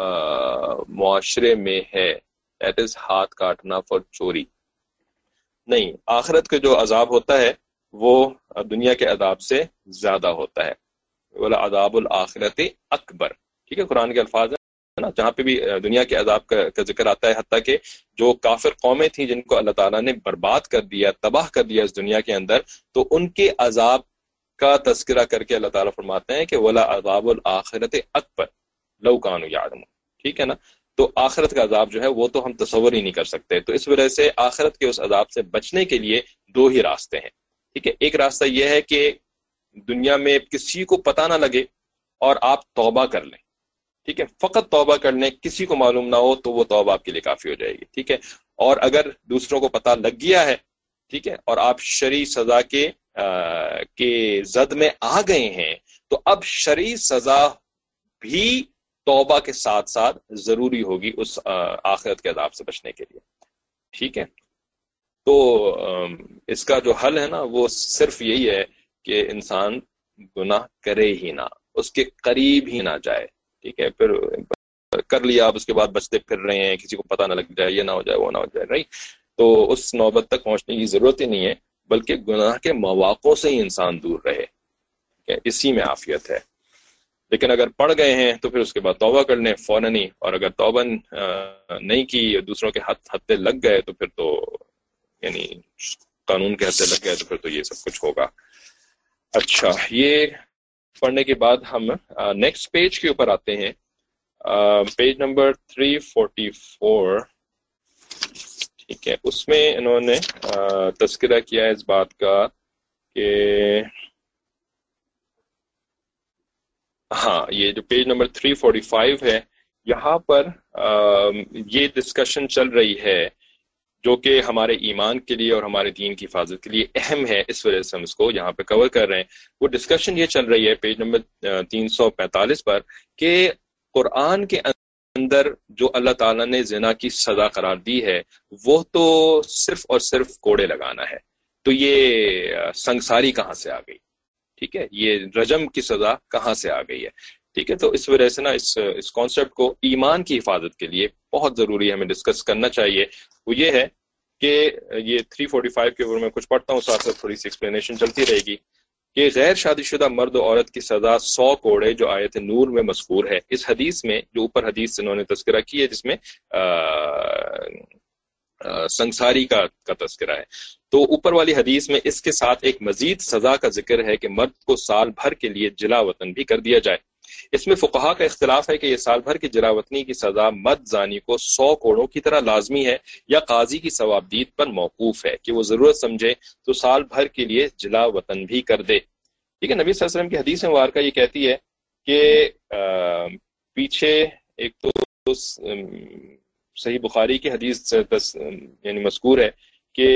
معاشرے میں ہے، دیٹ از ہاتھ کاٹنا فور چوری۔ نہیں، آخرت کا جو عذاب ہوتا ہے وہ دنیا کے عذاب سے زیادہ ہوتا ہے، ولا عذاب الآخرت اکبر، ٹھیک ہے، قرآن کے الفاظ ہیں نا، جہاں پہ بھی دنیا کے عذاب کا, کا ذکر آتا ہے، حتیٰ کہ جو کافر قومیں تھیں جن کو اللہ تعالیٰ نے برباد کر دیا، تباہ کر دیا اس دنیا کے اندر، تو ان کے عذاب کا تذکرہ کر کے اللہ تعالیٰ فرماتے ہیں کہ ولا عذاب الآخرت اکبر لو کانوا یعلمون، ٹھیک ہے نا۔ تو آخرت کا عذاب جو ہے وہ تو ہم تصور ہی نہیں کر سکتے، تو اس وجہ سے آخرت کے اس عذاب سے بچنے کے لیے دو ہی راستے ہیں، ٹھیک ہے۔ ایک راستہ یہ ہے کہ دنیا میں کسی کو پتہ نہ لگے اور آپ توبہ کر لیں، ٹھیک ہے، فقط توبہ کر لیں، کسی کو معلوم نہ ہو تو وہ توبہ آپ کے لیے کافی ہو جائے گی، ٹھیک ہے۔ اور اگر دوسروں کو پتہ لگ گیا ہے، ٹھیک ہے، اور آپ شرعی سزا کے کے زد میں آ گئے ہیں، تو اب شرعی سزا بھی توبہ کے ساتھ ساتھ ضروری ہوگی اس آخرت کے عذاب سے بچنے کے لیے، ٹھیک ہے۔ تو اس کا جو حل ہے نا وہ صرف یہی ہے کہ انسان گناہ کرے ہی نہ، اس کے قریب ہی نہ جائے، ٹھیک ہے۔ پھر کر لیا، آپ اس کے بعد بچتے پھر رہے ہیں، کسی کو پتہ نہ لگ جائے، یہ نہ ہو جائے، وہ نہ ہو جائے، رائٹ۔ تو اس نوبت تک پہنچنے کی ضرورت ہی نہیں ہے، بلکہ گناہ کے مواقع سے ہی انسان دور رہے، اسی میں عافیت ہے۔ لیکن اگر پڑ گئے ہیں تو پھر اس کے بعد توبہ کر لیں فوراً ہی، اور اگر توبہ نہیں کی، دوسروں کے ہاتھ ہتھے لگ گئے تو پھر تو یعنی قانون کے ہتھے لگ گئے تو پھر تو یہ سب کچھ ہوگا۔ اچھا، یہ پڑھنے کے بعد ہم نیکسٹ پیج کے اوپر آتے ہیں، page number three forty four, ٹھیک ہے۔ اس میں انہوں نے تذکرہ کیا ہے اس بات کا کہ ہاں، یہ جو page number three forty five ہے، یہاں پر یہ ڈسکشن چل رہی ہے جو کہ ہمارے ایمان کے لیے اور ہمارے دین کی حفاظت کے لیے اہم ہے، اس وجہ سے ہم اس کو یہاں پہ کور کر رہے ہیں۔ وہ ڈسکشن یہ چل رہی ہے پیج نمبر تین سو پینتالیس پر کہ قرآن کے اندر جو اللہ تعالیٰ نے زنا کی سزا قرار دی ہے وہ تو صرف اور صرف کوڑے لگانا ہے، تو یہ سنگساری کہاں سے آ گئی، ٹھیک ہے، یہ رجم کی سزا کہاں سے آ گئی ہے، ٹھیک ہے۔ تو اس وجہ سے نا اس اس کانسیپٹ کو ایمان کی حفاظت کے لیے بہت ضروری ہے، ہمیں ڈسکس کرنا چاہیے۔ وہ یہ ہے کہ یہ تھری فورٹی فائیو کے اوپر میں کچھ پڑھتا ہوں، ساتھ ساتھ تھوڑی سی ایکسپلینیشن چلتی رہے گی کہ غیر شادی شدہ مرد و عورت کی سزا سو کوڑے جو آیت نور میں مذکور ہے۔ اس حدیث میں جو اوپر حدیث انہوں نے تذکرہ کی ہے جس میں سنگساری کا کا تذکرہ ہے، تو اوپر والی حدیث میں اس کے ساتھ ایک مزید سزا کا ذکر ہے کہ مرد کو سال بھر کے لیے جلا وطن بھی کر دیا جائے۔ اس میں فقہا کا اختلاف ہے کہ یہ سال بھر کی جلا وطنی کی سزا مرد زانی کو سو کوڑوں کی طرح لازمی ہے یا قاضی کی ثوابدید پر موقوف ہے کہ وہ ضرورت سمجھے تو سال بھر کے لیے جلا وطن بھی کر دے، ٹھیک ہے۔ نبی صلی اللہ علیہ وسلم کی حدیث مبارکہ یہ کہتی ہے کہ پیچھے ایک تو صحیح بخاری کی حدیث یعنی مذکور ہے کہ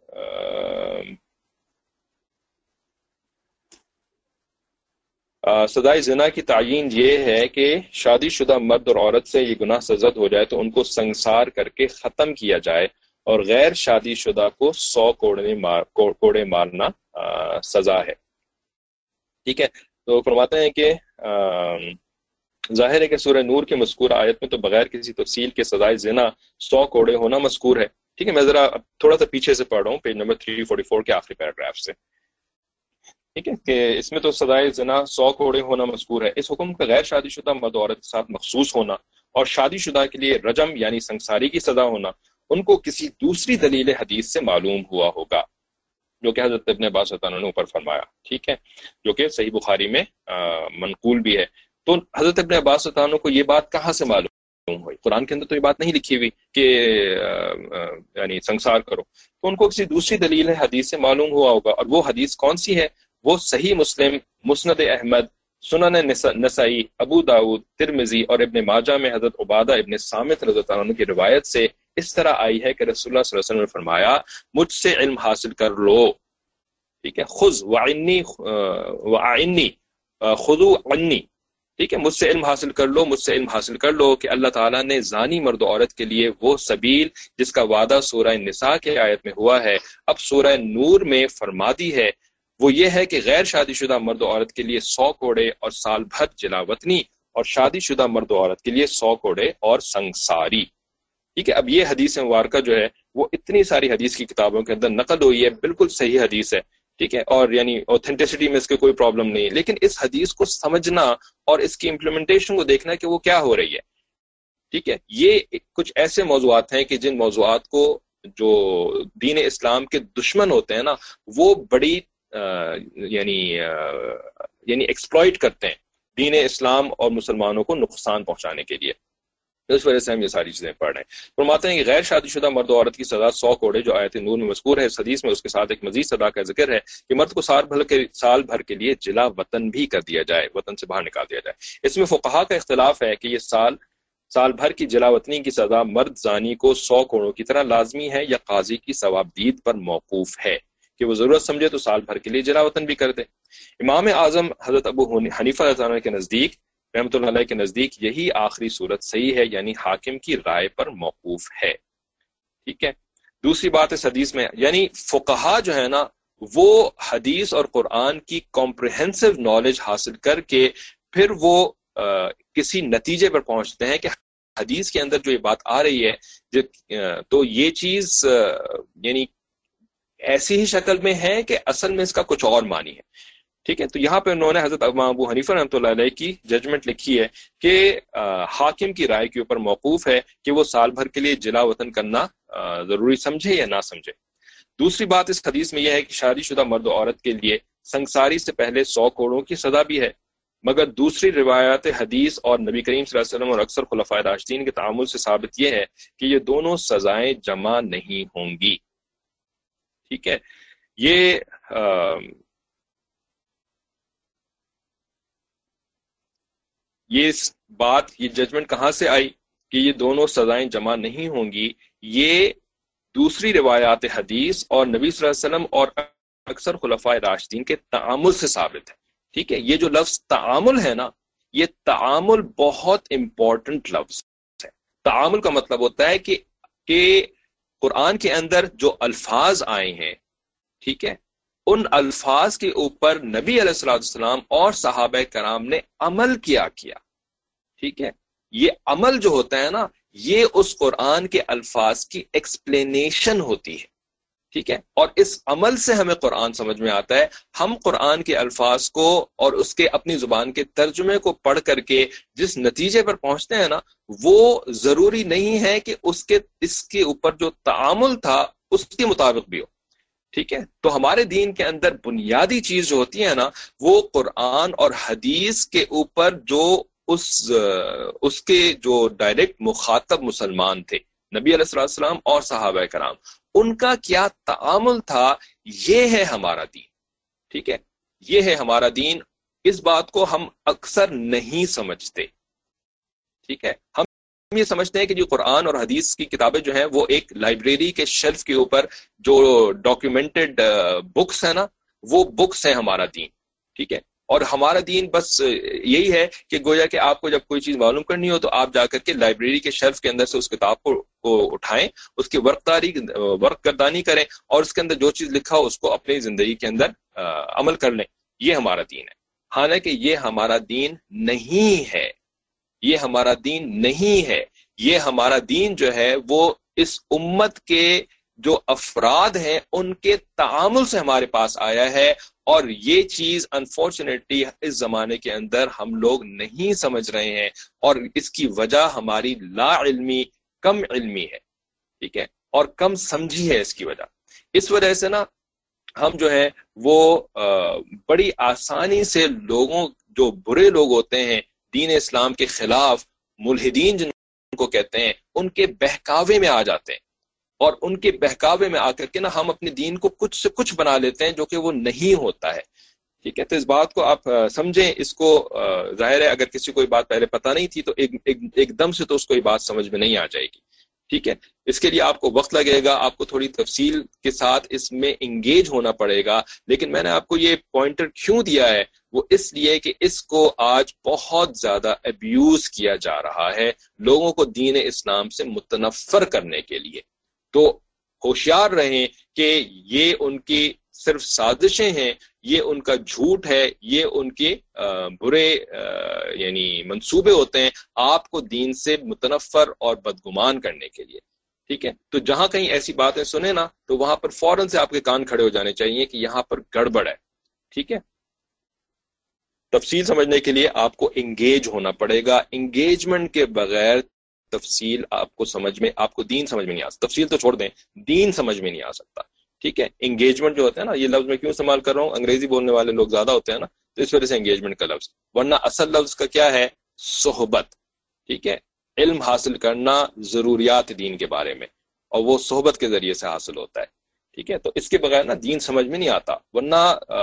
سزائے زنا کی تعیین یہ ہے کہ شادی شدہ مرد اور عورت سے یہ گناہ سرزد ہو جائے تو ان کو سنگسار کر کے ختم کیا جائے، اور غیر شادی شدہ کو سو کوڑے مار کوڑے مارنا سزا ہے، ٹھیک ہے۔ تو فرماتے ہیں کہ ظاہر ہے کہ سورہ نور کے مذکور آیت میں تو بغیر کسی تفصیل کے سزائے زنا سو کوڑے ہونا مذکور ہے، ٹھیک ہے، میں ذرا تھوڑا سا پیچھے سے پڑھ رہا ہوں، پیج نمبر تین سو چوالیس کے آخری پیراگراف سے، ٹھیک ہے، کہ اس میں تو سزائے زنا سو کوڑے ہونا مذکور ہے۔ اس حکم کا غیر شادی شدہ مرد و عورت کے ساتھ مخصوص ہونا اور شادی شدہ کے لیے رجم یعنی سنگساری کی سزا ہونا ان کو کسی دوسری دلیل حدیث سے معلوم ہوا ہوگا، جو کہ حضرت ابن عباس رضی اللہ عنہ نے اوپر فرمایا، ٹھیک ہے، جو کہ صحیح بخاری میں منقول بھی ہے۔ تو حضرت ابن عباس رضی اللہ عنہ کو یہ بات کہاں سے معلوم ہوئی؟ قرآن کے اندر تو یہ بات نہیں لکھی ہوئی کہ یعنی سنگسار کرو، تو ان کو کسی دوسری دلیل حدیث سے معلوم ہوا ہوگا، اور وہ حدیث کون سی ہے؟ وہ صحیح مسلم، مسند احمد، سنن نسائی، ابو داؤد، ترمذی اور ابن ماجہ میں حضرت عبادہ ابن صامت رضی اللہ عنہ کی روایت سے اس طرح آئی ہے کہ رسول اللہ صلی اللہ علیہ وسلم نے فرمایا مجھ سے علم حاصل کر لو، ٹھیک ہے، خذ وعنی وعنی خذو عنی، ٹھیک ہے، مجھ سے علم حاصل کر لو، مجھ سے علم حاصل کر لو کہ اللہ تعالیٰ نے زانی مرد و عورت کے لیے وہ سبیل جس کا وعدہ سورہ نساء کے آیت میں ہوا ہے اب سورہ نور میں فرما دی ہے، وہ یہ ہے کہ غیر شادی شدہ مرد و عورت کے لیے سو کوڑے اور سال بھر جلا وطنی، اور شادی شدہ مرد و عورت کے لیے سو کوڑے اور سنگساری، ٹھیک ہے۔ اب یہ حدیث مبارکہ جو ہے وہ اتنی ساری حدیث کی کتابوں کے اندر نقل ہوئی ہے، بالکل صحیح حدیث ہے، ٹھیک ہے، اور یعنی اوتھینٹسٹی میں اس کے کوئی پرابلم نہیں، لیکن اس حدیث کو سمجھنا اور اس کی امپلیمنٹیشن کو دیکھنا کہ وہ کیا ہو رہی ہے، ٹھیک ہے۔ یہ کچھ ایسے موضوعات ہیں کہ جن موضوعات کو جو دین اسلام کے دشمن ہوتے ہیں نا وہ بڑی آ, یعنی آ, یعنی ایکسپلائٹ کرتے ہیں دین اسلام اور مسلمانوں کو نقصان پہنچانے کے لیے، اس وجہ سے ہم یہ ساری چیزیں پڑھ رہے ہیں۔ فرماتے ہیں کہ غیر شادی شدہ مرد و عورت کی سزا سو کوڑے جو آیت نور میں مذکور ہے، اس حدیث میں اس کے ساتھ ایک مزید سزا کا ذکر ہے کہ مرد کو سال بھر کے سال بھر کے لیے جلا وطن بھی کر دیا جائے، وطن سے باہر نکال دیا جائے۔ اس میں فقہا کا اختلاف ہے کہ یہ سال سال بھر کی جلا وطنی کی سزا مرد زانی کو سو کوڑوں کی طرح لازمی ہے یا قاضی کی ثوابدید پر موقوف ہے کہ وہ ضرورت سمجھے تو سال بھر کے لیے جلا وطن بھی کر دے۔ امام اعظم حضرت ابو حنیفہ رضی اللہ عنہ کے نزدیک رحمۃ اللہ علیہ کے نزدیک یہی آخری صورت صحیح ہے، یعنی حاکم کی رائے پر موقوف ہے، ٹھیک ہے۔ دوسری بات اس حدیث میں یعنی فقہا جو ہے نا وہ حدیث اور قرآن کی کمپریہنسو نالج حاصل کر کے پھر وہ آ, کسی نتیجے پر پہنچتے ہیں کہ حدیث کے اندر جو یہ بات آ رہی ہے جو تو یہ چیز آ, یعنی ایسی ہی شکل میں ہے کہ اصل میں اس کا کچھ اور معنی ہے، ٹھیک ہے۔ تو یہاں پہ انہوں نے حضرت امام ابو حنیفہ رحمۃ اللہ علیہ کی ججمنٹ لکھی ہے کہ حاکم کی رائے کے اوپر موقوف ہے کہ وہ سال بھر کے لیے جلا وطن کرنا ضروری سمجھے یا نہ سمجھے۔ دوسری بات اس حدیث میں یہ ہے کہ شادی شدہ مرد و عورت کے لیے سنگساری سے پہلے سو کوڑوں کی سزا بھی ہے، مگر دوسری روایات حدیث اور نبی کریم صلی اللہ علیہ وسلم اور اکثر خلفائے راشدین کے تعامل سے ثابت یہ ہے کہ یہ دونوں سزائیں جمع نہیں ہوں گی، ٹھیک ہے۔ یہ آ, یہ بات یہ ججمنٹ کہاں سے آئی کہ یہ دونوں سزائیں جمع نہیں ہوں گی؟ یہ دوسری روایات حدیث اور نبی صلی اللہ علیہ وسلم اور اکثر خلفائے راشدین کے تعامل سے ثابت ہے، ٹھیک ہے۔ یہ جو لفظ تعامل ہے نا یہ تعامل بہت امپورٹنٹ لفظ ہے۔ تعامل کا مطلب ہوتا ہے کہ کہ قرآن کے اندر جو الفاظ آئے ہیں، ٹھیک ہے، ان الفاظ کے اوپر نبی علیہ الصلوۃ والسلام اور صحابہ کرام نے عمل کیا کیا ٹھیک ہے۔ یہ عمل جو ہوتا ہے نا یہ اس قرآن کے الفاظ کی ایکسپلینیشن ہوتی ہے، ٹھیک ہے، اور اس عمل سے ہمیں قرآن سمجھ میں آتا ہے۔ ہم قرآن کے الفاظ کو اور اس کے اپنی زبان کے ترجمے کو پڑھ کر کے جس نتیجے پر پہنچتے ہیں نا وہ ضروری نہیں ہے کہ اس کے اس کے اوپر جو تعامل تھا اس کے مطابق بھی ہو، ٹھیک ہے۔ تو ہمارے دین کے اندر بنیادی چیز جو ہوتی ہے نا وہ قرآن اور حدیث کے اوپر جو اس اس کے جو ڈائریکٹ مخاطب مسلمان تھے نبی علیہ السلام اور صحابہ کرام، ان کا کیا تعامل تھا، یہ ہے ہمارا دین، ٹھیک ہے، یہ ہے ہمارا دین۔ اس بات کو ہم اکثر نہیں سمجھتے، ٹھیک ہے۔ ہم یہ سمجھتے ہیں کہ جو قرآن اور حدیث کی کتابیں جو ہیں وہ ایک لائبریری کے شیلف کے اوپر جو ڈاکیومنٹڈ بکس ہیں نا وہ بکس ہیں ہمارا دین، ٹھیک ہے۔ اور ہمارا دین بس یہی ہے کہ گویا کہ آپ کو جب کوئی چیز معلوم کرنی ہو تو آپ جا کر کے لائبریری کے شیلف کے اندر سے اس کتاب کو, کو اٹھائیں، اس کی ورق داری ورق گردانی کریں اور اس کے اندر جو چیز لکھا ہو اس کو اپنی زندگی کے اندر عمل کر لیں۔ یہ ہمارا دین ہے، حالانکہ یہ ہمارا دین نہیں ہے، یہ ہمارا دین نہیں ہے۔ یہ ہمارا دین جو ہے وہ اس امت کے جو افراد ہیں ان کے تعامل سے ہمارے پاس آیا ہے، اور یہ چیز انفارچونیٹلی اس زمانے کے اندر ہم لوگ نہیں سمجھ رہے ہیں، اور اس کی وجہ ہماری لا علمی، کم علمی ہے، ٹھیک ہے، اور کم سمجھی ہے اس کی وجہ۔ اس وجہ سے نا ہم جو ہے وہ بڑی آسانی سے لوگوں، جو برے لوگ ہوتے ہیں دین اسلام کے خلاف، ملحدین جن کو کہتے ہیں، ان کے بہکاوے میں آ جاتے ہیں، اور ان کے بہکاوے میں آ کر کے نا ہم اپنے دین کو کچھ سے کچھ بنا لیتے ہیں جو کہ وہ نہیں ہوتا ہے، ٹھیک ہے۔ تو اس بات کو آپ سمجھیں، اس کو ظاہر ہے اگر کسی کو یہ بات پہلے پتہ نہیں تھی تو ایک ایک, ایک دم سے تو اس کو یہ بات سمجھ میں نہیں آ جائے گی، ٹھیک ہے۔ اس کے لیے آپ کو وقت لگے گا، آپ کو تھوڑی تفصیل کے ساتھ اس میں انگیج ہونا پڑے گا، لیکن میں نے آپ کو یہ پوائنٹر کیوں دیا ہے، وہ اس لیے کہ اس کو آج بہت زیادہ ابیوز کیا جا رہا ہے لوگوں کو دین اسلام سے متنفر کرنے کے لیے۔ تو ہوشیار رہیں کہ یہ ان کی صرف سازشیں ہیں، یہ ان کا جھوٹ ہے، یہ ان کے برے یعنی منصوبے ہوتے ہیں آپ کو دین سے متنفر اور بدگمان کرنے کے لیے، ٹھیک ہے۔ تو جہاں کہیں ایسی باتیں سنیں نا تو وہاں پر فوراً سے آپ کے کان کھڑے ہو جانے چاہیے کہ یہاں پر گڑبڑ ہے، ٹھیک ہے۔ تفصیل سمجھنے کے لیے آپ کو انگیج ہونا پڑے گا، انگیجمنٹ کے بغیر تفصیل آپ کو سمجھ میں آپ کو دین سمجھ میں نہیں آ سکتا، تفصیل تو چھوڑ دیں، دین سمجھ میں نہیں آ سکتا، ٹھیک ہے۔ انگیجمنٹ جو ہوتا ہے نا، یہ لفظ میں کیوں استعمال کر رہا ہوں، انگریزی بولنے والے لوگ زیادہ ہوتے ہیں نا، تو اس وجہ سے انگیجمنٹ کا لفظ، ورنہ اصل لفظ کا کیا ہے، صحبت، ٹھیک ہے۔ علم حاصل کرنا ضروریات دین کے بارے میں، اور وہ صحبت کے ذریعے سے حاصل ہوتا ہے، ٹھیک ہے۔ تو اس کے بغیر نا دین سمجھ میں نہیں آتا، ورنہ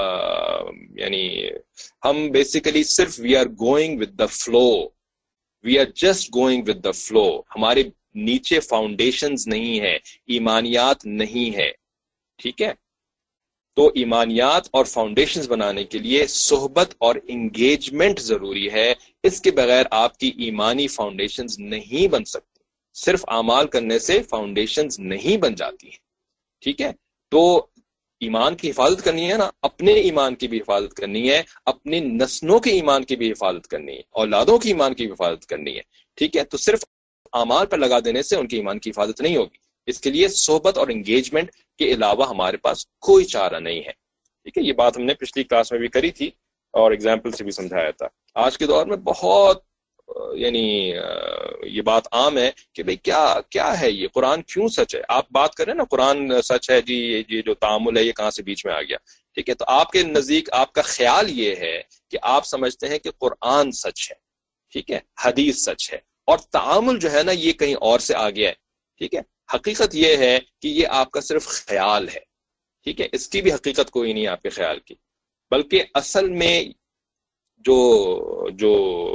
یعنی ہم بیسیکلی صرف we are going with the flow, we are just going with the flow, ہمارے نیچے فاؤنڈیشنز نہیں ہے، ایمانیات نہیں ہے، ٹھیک ہے۔ تو ایمانیات اور فاؤنڈیشنز بنانے کے لیے صحبت اور انگیجمنٹ ضروری ہے، اس کے بغیر آپ کی ایمانی فاؤنڈیشنز نہیں بن سکتی، صرف اعمال کرنے سے فاؤنڈیشنز نہیں بن جاتی ہیں، ٹھیک ہے۔ تو ایمان کی حفاظت کرنی ہے نا، اپنے ایمان کی بھی حفاظت کرنی ہے، اپنے نسلوں کے ایمان کی بھی حفاظت کرنی ہے، اولادوں کی ایمان کی بھی حفاظت کرنی ہے، ٹھیک ہے۔ تو صرف اعمال پر لگا دینے سے ان کی ایمان کی حفاظت نہیں ہوگی، اس کے لیے صحبت اور انگیجمنٹ کے علاوہ ہمارے پاس کوئی چارہ نہیں ہے، ٹھیک ہے۔ یہ بات ہم نے پچھلی کلاس میں بھی کری تھی اور ایگزامپل سے بھی سمجھایا تھا۔ آج کے دور میں بہت یعنی یہ بات عام ہے کہ بھئی کیا کیا ہے یہ قرآن کیوں سچ ہے، آپ بات کریں نا قرآن سچ ہے جی، یہ جو تعامل ہے یہ کہاں سے بیچ میں آ گیا، ٹھیک ہے۔ تو آپ کے نزدیک آپ کا خیال یہ ہے کہ آپ سمجھتے ہیں کہ قرآن سچ ہے، ٹھیک ہے، حدیث سچ ہے، اور تعامل جو ہے نا یہ کہیں اور سے آ گیا ہے، ٹھیک ہے۔ حقیقت یہ ہے کہ یہ آپ کا صرف خیال ہے، ٹھیک ہے، اس کی بھی حقیقت کوئی نہیں آپ کے خیال کی، بلکہ اصل میں جو جو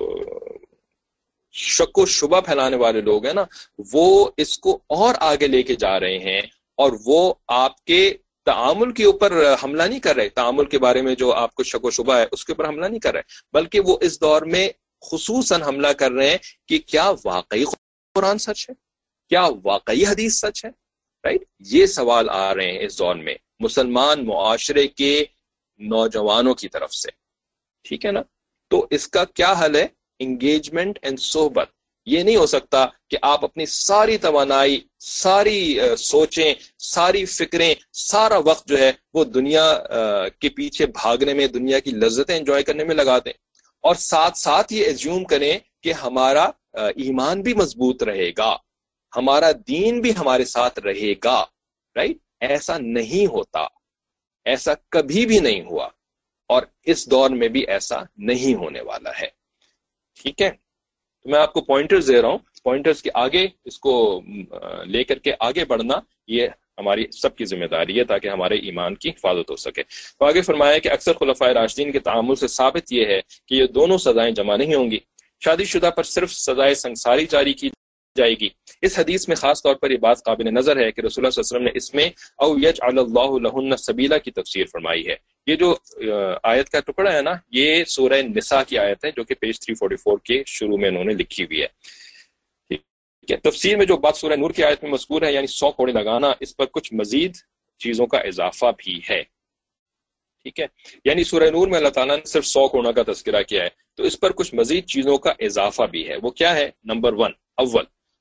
شک و شبہ پھیلانے والے لوگ ہیں نا، وہ اس کو اور آگے لے کے جا رہے ہیں، اور وہ آپ کے تعامل کے اوپر حملہ نہیں کر رہے، تعامل کے بارے میں جو آپ کو شک و شبہ ہے اس کے اوپر حملہ نہیں کر رہے، بلکہ وہ اس دور میں خصوصاً حملہ کر رہے ہیں کہ کیا واقعی قرآن سچ ہے، کیا واقعی حدیث سچ ہے، رائٹ۔ یہ سوال آ رہے ہیں اس دور میں مسلمان معاشرے کے نوجوانوں کی طرف سے، ٹھیک ہے نا۔ تو اس کا کیا حل ہے، انگیجمنٹ اینڈ صحبت۔ یہ نہیں ہو سکتا کہ آپ اپنی ساری توانائی، ساری سوچیں، ساری فکریں، سارا وقت جو ہے وہ دنیا کے پیچھے بھاگنے میں، دنیا کی لذتیں انجوائے کرنے میں لگا دیں، اور ساتھ ساتھ یہ ایزیوم کریں کہ ہمارا ایمان بھی مضبوط رہے گا، ہمارا دین بھی ہمارے ساتھ رہے گا، رائٹ۔ ایسا نہیں ہوتا، ایسا کبھی بھی نہیں ہوا، اور اس دور میں بھی ایسا نہیں ہونے والا ہے، ٹھیک ہے۔ تو میں آپ کو پوائنٹرز دے رہا ہوں، پوائنٹرز کے آگے اس کو لے کر کے آگے بڑھنا یہ ہماری سب کی ذمہ داری ہے تاکہ ہمارے ایمان کی حفاظت ہو سکے۔ تو آگے فرمایا کہ اکثر خلفائے راشدین کے تعامل سے ثابت یہ ہے کہ یہ دونوں سزائیں جمع نہیں ہوں گی، شادی شدہ پر صرف سزائے سنگساری جاری کی جائے گی۔ اس حدیث میں خاص طور پر یہ بات قابل نظر ہے کہ رسول اللہ صلی اللہ علیہ وسلم نے اس میں او یجعل اللہ لہن سبیلا کی تفسیر فرمائی ہے۔ یہ جو آیت کا ٹکڑا ہے نا، یہ سورہ نساء کی آیت ہے جو کہ پیج تین سو چوالیس کے شروع میں انہوں نے لکھی ہوئی ہے، ٹھیک ہے۔ تفسیر میں جو بات سورہ نور کی آیت میں مذکور ہے، یعنی سو کوڑے لگانا، اس پر کچھ مزید چیزوں کا اضافہ بھی ہے، ٹھیک ہے۔ یعنی سورہ نور میں اللہ تعالیٰ نے صرف سو کوڑوں کا تذکرہ کیا ہے، تو اس پر کچھ مزید چیزوں کا اضافہ بھی ہے۔ وہ کیا ہے؟ نمبر ون، اول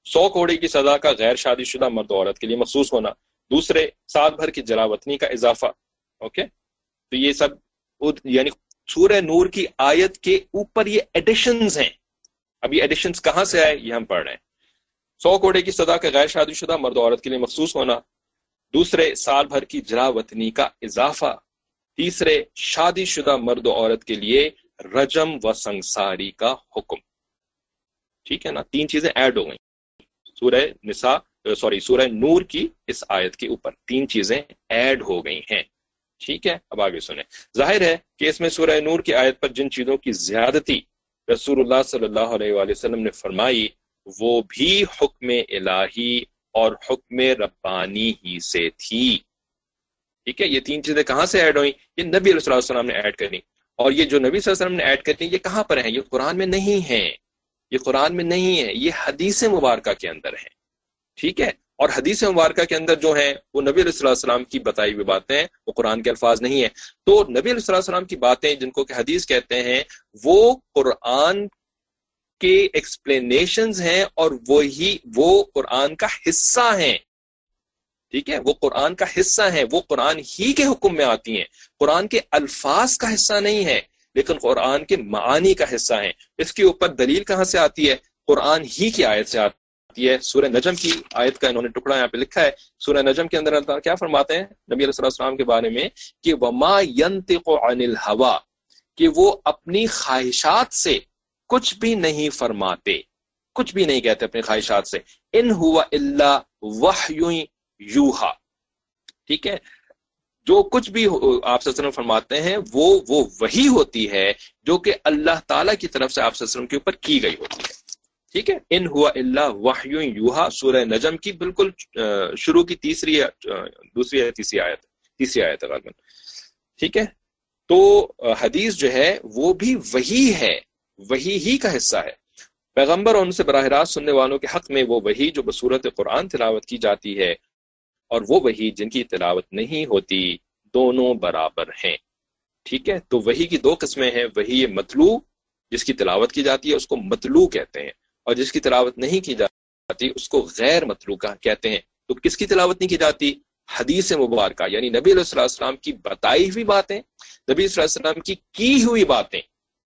سو کوڑے کی سزا کا غیر شادی شدہ مرد و عورت کے لیے مخصوص ہونا، دوسرے سال بھر کی جلاوطنی کا اضافہ. اوکے تو یہ سب یعنی سورہ نور کی آیت کے اوپر یہ ایڈیشنز ہیں. اب یہ ایڈیشنز کہاں سے آئے یہ ہم پڑھ رہے ہیں. سو کوڑے کی سزا کا غیر شادی شدہ مرد و عورت کے لیے مخصوص ہونا، دوسرے سال بھر کی جلاوطنی کا اضافہ، تیسرے شادی شدہ مرد و عورت کے لیے رجم و سنگساری کا حکم. ٹھیک ہے نا، تین چیزیں ایڈ ہو گئیں سورہ نساء سوری سورہ نور کی اس آیت کے اوپر، تین چیزیں ایڈ ہو گئی ہیں. ٹھیک ہے، اب آگے سنیں. ظاہر ہے کہ اس میں سورہ نور کی آیت پر جن چیزوں کی زیادتی رسول اللہ صلی اللہ علیہ وآلہ وسلم نے فرمائی وہ بھی حکم الہی اور حکم ربانی ہی سے تھی. ٹھیک ہے، یہ تین چیزیں کہاں سے ایڈ ہوئیں؟ یہ نبی علیہ الصلوۃ والسلام نے ایڈ کرنی، اور یہ جو نبی صلی اللہ علیہ وسلم نے ایڈ کرنی یہ کہاں پر ہیں؟ یہ قرآن میں نہیں ہیں، یہ قرآن میں نہیں ہے، یہ حدیث مبارکہ کے اندر ہیں. ٹھیک ہے، اور حدیث مبارکہ کے اندر جو ہیں وہ نبی علیہ الصلوۃ والسلام کی بتائی ہوئی باتیں ہیں، وہ قرآن کے الفاظ نہیں ہیں. تو نبی علیہ الصلوۃ والسلام کی باتیں جن کو کہ حدیث کہتے ہیں وہ قرآن کے ایکسپلینیشنز ہیں، اور وہی وہ قرآن کا حصہ ہیں. ٹھیک ہے، وہ قرآن کا حصہ ہیں، وہ قرآن ہی کے حکم میں آتی ہیں، قرآن کے الفاظ کا حصہ نہیں ہے لیکن قرآن کے معانی کا حصہ ہیں. اس کے اوپر دلیل کہاں سے آتی ہے؟ قرآن ہی کی آیت سے آتی ہے. سورہ نجم کی آیت کا انہوں نے ٹکڑا یہاں پہ لکھا ہے. سورہ نجم کے اندر اللہ تعالیٰ کیا فرماتے ہیں نبی علیہ الصلوۃ والسلام کے بارے میں کہ وما ينطق عن الهوى، کہ وہ اپنی خواہشات سے کچھ بھی نہیں فرماتے، کچھ بھی نہیں کہتے اپنی خواہشات سے. ان هو الا وحی یوحا. ٹھیک ہے، جو کچھ بھی آپ صلی اللہ علیہ وسلم فرماتے ہیں وہ وہ وہی ہوتی ہے جو کہ اللہ تعالیٰ کی طرف سے آپ صلی اللہ علیہ وسلم کے اوپر کی گئی ہوتی ہے. ٹھیک ہے، ان ہوا الا وحی یوحا سورہ نجم کی بالکل شروع کی تیسری دوسری یا تیسری آیت تیسری آیت ہے غالباً. ٹھیک ہے، تو حدیث جو ہے وہ بھی وہی ہے، وہی ہی کا حصہ ہے. پیغمبر اور ان سے براہ راست سننے والوں کے حق میں وہ وہی جو بصورت قرآن تلاوت کی جاتی ہے اور وہ وہی جن کی تلاوت نہیں ہوتی، دونوں برابر ہیں. ٹھیک ہے، تو وہی کی دو قسمیں ہیں. وہی مطلوع جس کی تلاوت کی جاتی ہے اس کو مطلوع کہتے ہیں، اور جس کی تلاوت نہیں کی جاتی اس کو غیر مطلوع کہتے ہیں. تو کس کی تلاوت نہیں کی جاتی؟ حدیث مبارکہ، یعنی نبی علیہ الصلوۃ والسلام کی بتائی ہوئی باتیں، نبی صلی اللہ علیہ وسلم کی کی ہوئی باتیں.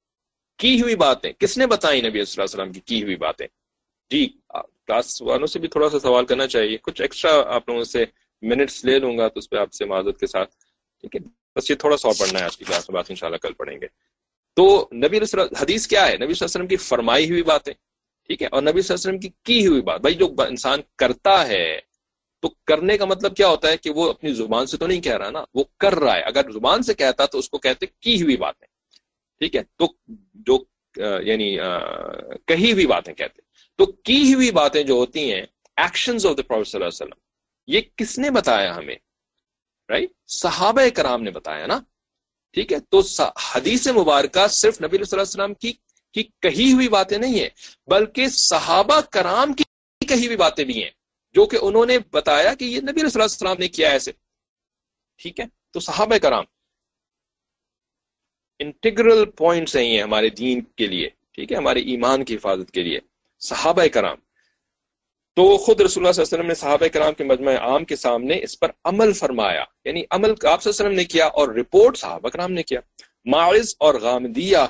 کی ہوئی باتیں کس نے بتائی؟ نبی صلی اللہ علیہ وسلم کی کی ہوئی باتیں. جی کلاس والوں سے بھی تھوڑا سا سوال کرنا چاہیے، کچھ ایکسٹرا آپ لوگوں سے منٹس لے لوں گا تو اس پہ آپ سے معذرت کے ساتھ. ٹھیک ہے، بس یہ تھوڑا سا اور پڑھنا ہے آج کی کلاس میں، بات انشاءاللہ کل پڑھیں گے. تو نبی علیہ السلام حدیث کیا ہے؟ نبی صلی اللہ علیہ وسلم کی فرمائی ہوئی باتیں. ٹھیک ہے، اور نبی صلی اللہ علیہ وسلم کی کی ہوئی بات. بھائی جو انسان کرتا ہے تو کرنے کا مطلب کیا ہوتا ہے کہ وہ اپنی زبان سے تو نہیں کہہ رہا نا، وہ کر رہا ہے. اگر زبان سے کہتا تو اس کو کہتے کی ہوئی باتیں. ٹھیک ہے، تو جو یعنی کہی ہوئی باتیں کہتے. تو کی ہوئی باتیں جو ہوتی ہیں ایکشنز آف دا پروفیٹ صلی اللہ علیہ وسلم، یہ کس نے بتایا ہمیں؟ رائٹ، صحابہ کرام نے بتایا نا. ٹھیک ہے، تو حدیث مبارکہ صرف نبی صلی اللہ علیہ وسلم کی کی کہی ہوئی باتیں نہیں ہیں بلکہ صحابہ کرام کی کہی ہوئی باتیں بھی ہیں جو کہ انہوں نے بتایا کہ یہ نبی صلی اللہ علیہ وسلم نے کیا ایسے. ٹھیک ہے، تو صحابہ کرام انٹیگرل پوائنٹس ہیں یہ ہمارے دین کے لیے. ٹھیک ہے، ہمارے ایمان کی حفاظت کے لیے صحابہ کرام. تو خود رسول اللہ صلی اللہ علیہ وسلم نے صحابہ کرام کے مجمع عام کے سامنے اس پر عمل فرمایا، یعنی عمل آپ صلی اللہ علیہ وسلم نے کیا اور رپورٹ صحابہ کرام نے کیا. معرض اور غامدیہ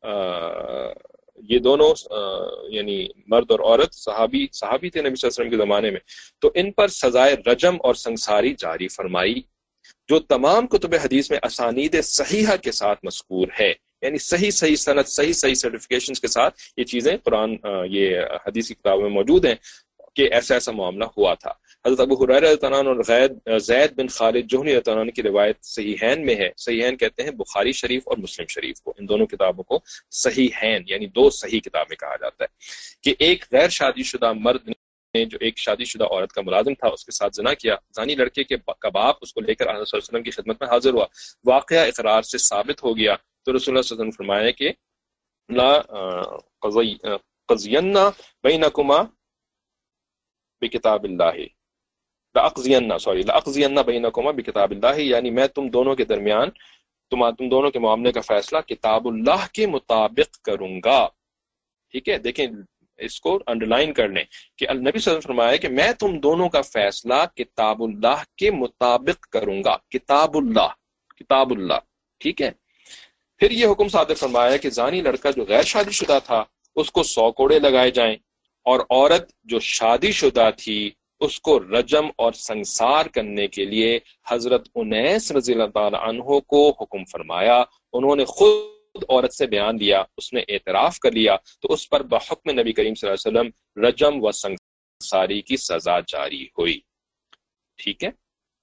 یہ دونوں یعنی مرد اور عورت صحابی صحابی تھے نبی صلی اللہ علیہ وسلم کے زمانے میں. تو ان پر سزائے رجم اور سنگساری جاری فرمائی جو تمام کتب حدیث میں اسانید صحیحہ کے ساتھ مذکور ہے، یعنی صحیح صحیح سند صحیح صحیح سرٹیفکیشنز کے ساتھ یہ چیزیں قرآن یہ حدیث کی کتابوں میں موجود ہیں کہ ایسا ایسا معاملہ ہوا تھا. حضرت ابو ہریرہ رضی اللہ عنہ اور زید بن خالد جہنی رضی اللہ عنہ کی روایت صحیحین میں ہے. صحیحین کہتے ہیں بخاری شریف اور مسلم شریف کو، ان دونوں کتابوں کو صحیحین یعنی دو صحیح کتابیں کہا جاتا ہے کہ ایک غیر شادی شدہ مرد نے جو ایک شادی شدہ عورت کا ملازم تھا اس کے ساتھ زنا کیا. زانی لڑکے کے باپ اس کو لے کر رسول اللہ صلی اللہ علیہ وسلم کی خدمت میں حاضر ہوا. واقعہ اقرار سے ثابت ہو گیا تو رسول اللہ صلی اللہ علیہ وسلم فرمایا کہ لا قضینہ بینکما بکتاب اللہ لاقضینہ سوری لاقضینہ بینکما بکتاب اللہ، یعنی میں تم دونوں کے درمیان تم تم دونوں کے معاملے کا فیصلہ کتاب اللہ کے مطابق کروں گا. ٹھیک ہے، دیکھیں اس کو انڈرلائن کر لیں کہ النبی صلی اللہ علیہ وسلم فرمایا کہ میں تم دونوں کا فیصلہ کتاب اللہ کے مطابق کروں گا. کتاب اللہ، کتاب اللہ، ٹھیک ہے. پھر یہ حکم صادر فرمایا کہ زانی لڑکا جو غیر شادی شدہ تھا اس کو سو کوڑے لگائے جائیں، اور عورت جو شادی شدہ تھی اس کو رجم اور سنسار کرنے کے لیے حضرت انیس رضی اللہ تعالی عنہ کو حکم فرمایا. انہوں نے خود عورت سے بیان دیا، اس نے اعتراف کر لیا، تو اس پر بحکم نبی کریم صلی اللہ علیہ وسلم رجم و سنساری کی سزا جاری ہوئی. ٹھیک ہے.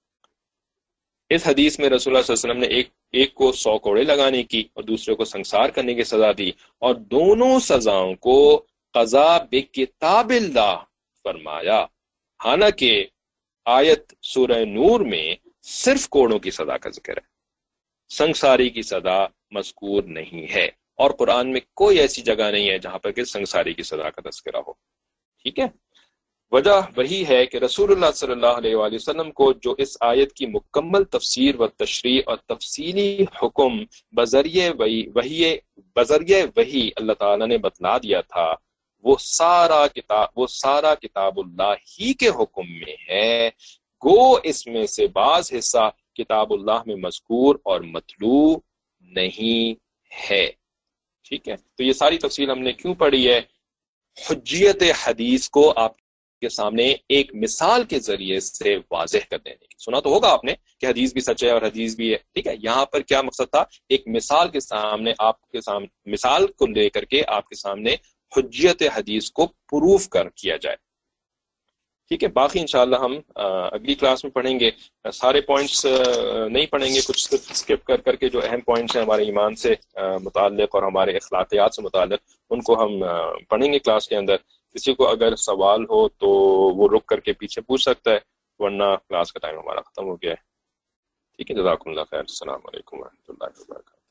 اس حدیث میں رسول اللہ صلی اللہ علیہ وسلم نے ایک ایک کو سو کوڑے لگانے کی اور دوسرے کو سنسار کرنے کی سزا دی، اور دونوں سزاؤں کو قضا بکتاب اللہ فرمایا. حالانکہ آیت سورہ نور میں صرف کوڑوں کی سزا کا ذکر ہے، سنساری کی سزا مذکور نہیں ہے، اور قرآن میں کوئی ایسی جگہ نہیں ہے جہاں پر کہ سنساری کی سزا کا تذکرہ ہو. ٹھیک ہے. وجہ وہی ہے کہ رسول اللہ صلی اللہ علیہ وآلہ وسلم کو جو اس آیت کی مکمل تفسیر و تشریح اور تفصیلی حکم بذریعہ وحی وحی بذریعہ وحی اللہ تعالیٰ نے بتلا دیا تھا، وہ سارا کتاب وہ سارا کتاب اللہ ہی کے حکم میں ہے. گو اس میں سے بعض حصہ کتاب اللہ میں مذکور اور مطلوع نہیں ہے. ٹھیک ہے. تو یہ ساری تفصیل ہم نے کیوں پڑھی ہے؟ حجیت حدیث کو آپ کے سامنے ایک مثال کے ذریعے سے واضح کر دینے کی. سنا تو ہوگا آپ نے کہ حدیث بھی سچ ہے اور حدیث بھی ہے، ٹھیک ہے. یہاں پر کیا مقصد تھا؟ ایک مثال کے سامنے آپ کے سامنے مثال کو لے کر کے آپ کے سامنے حجیت حدیث کو پروف کر کیا جائے. ٹھیک ہے. باقی انشاءاللہ ہم اگلی کلاس میں پڑھیں گے. سارے پوائنٹس نہیں پڑھیں گے، کچھ اسکپ کر کر کے جو اہم پوائنٹس ہیں ہمارے ایمان سے متعلق اور ہمارے اخلاقیات سے متعلق ان کو ہم پڑھیں گے کلاس کے اندر. کسی کو اگر سوال ہو تو وہ رک کر کے پیچھے پوچھ سکتا ہے، ورنہ کلاس کا ٹائم ہمارا ختم ہو گیا ہے. ٹھیک ہے. جزاکم اللہ خیر. السلام علیکم ورحمۃ اللہ وبرکاتہ.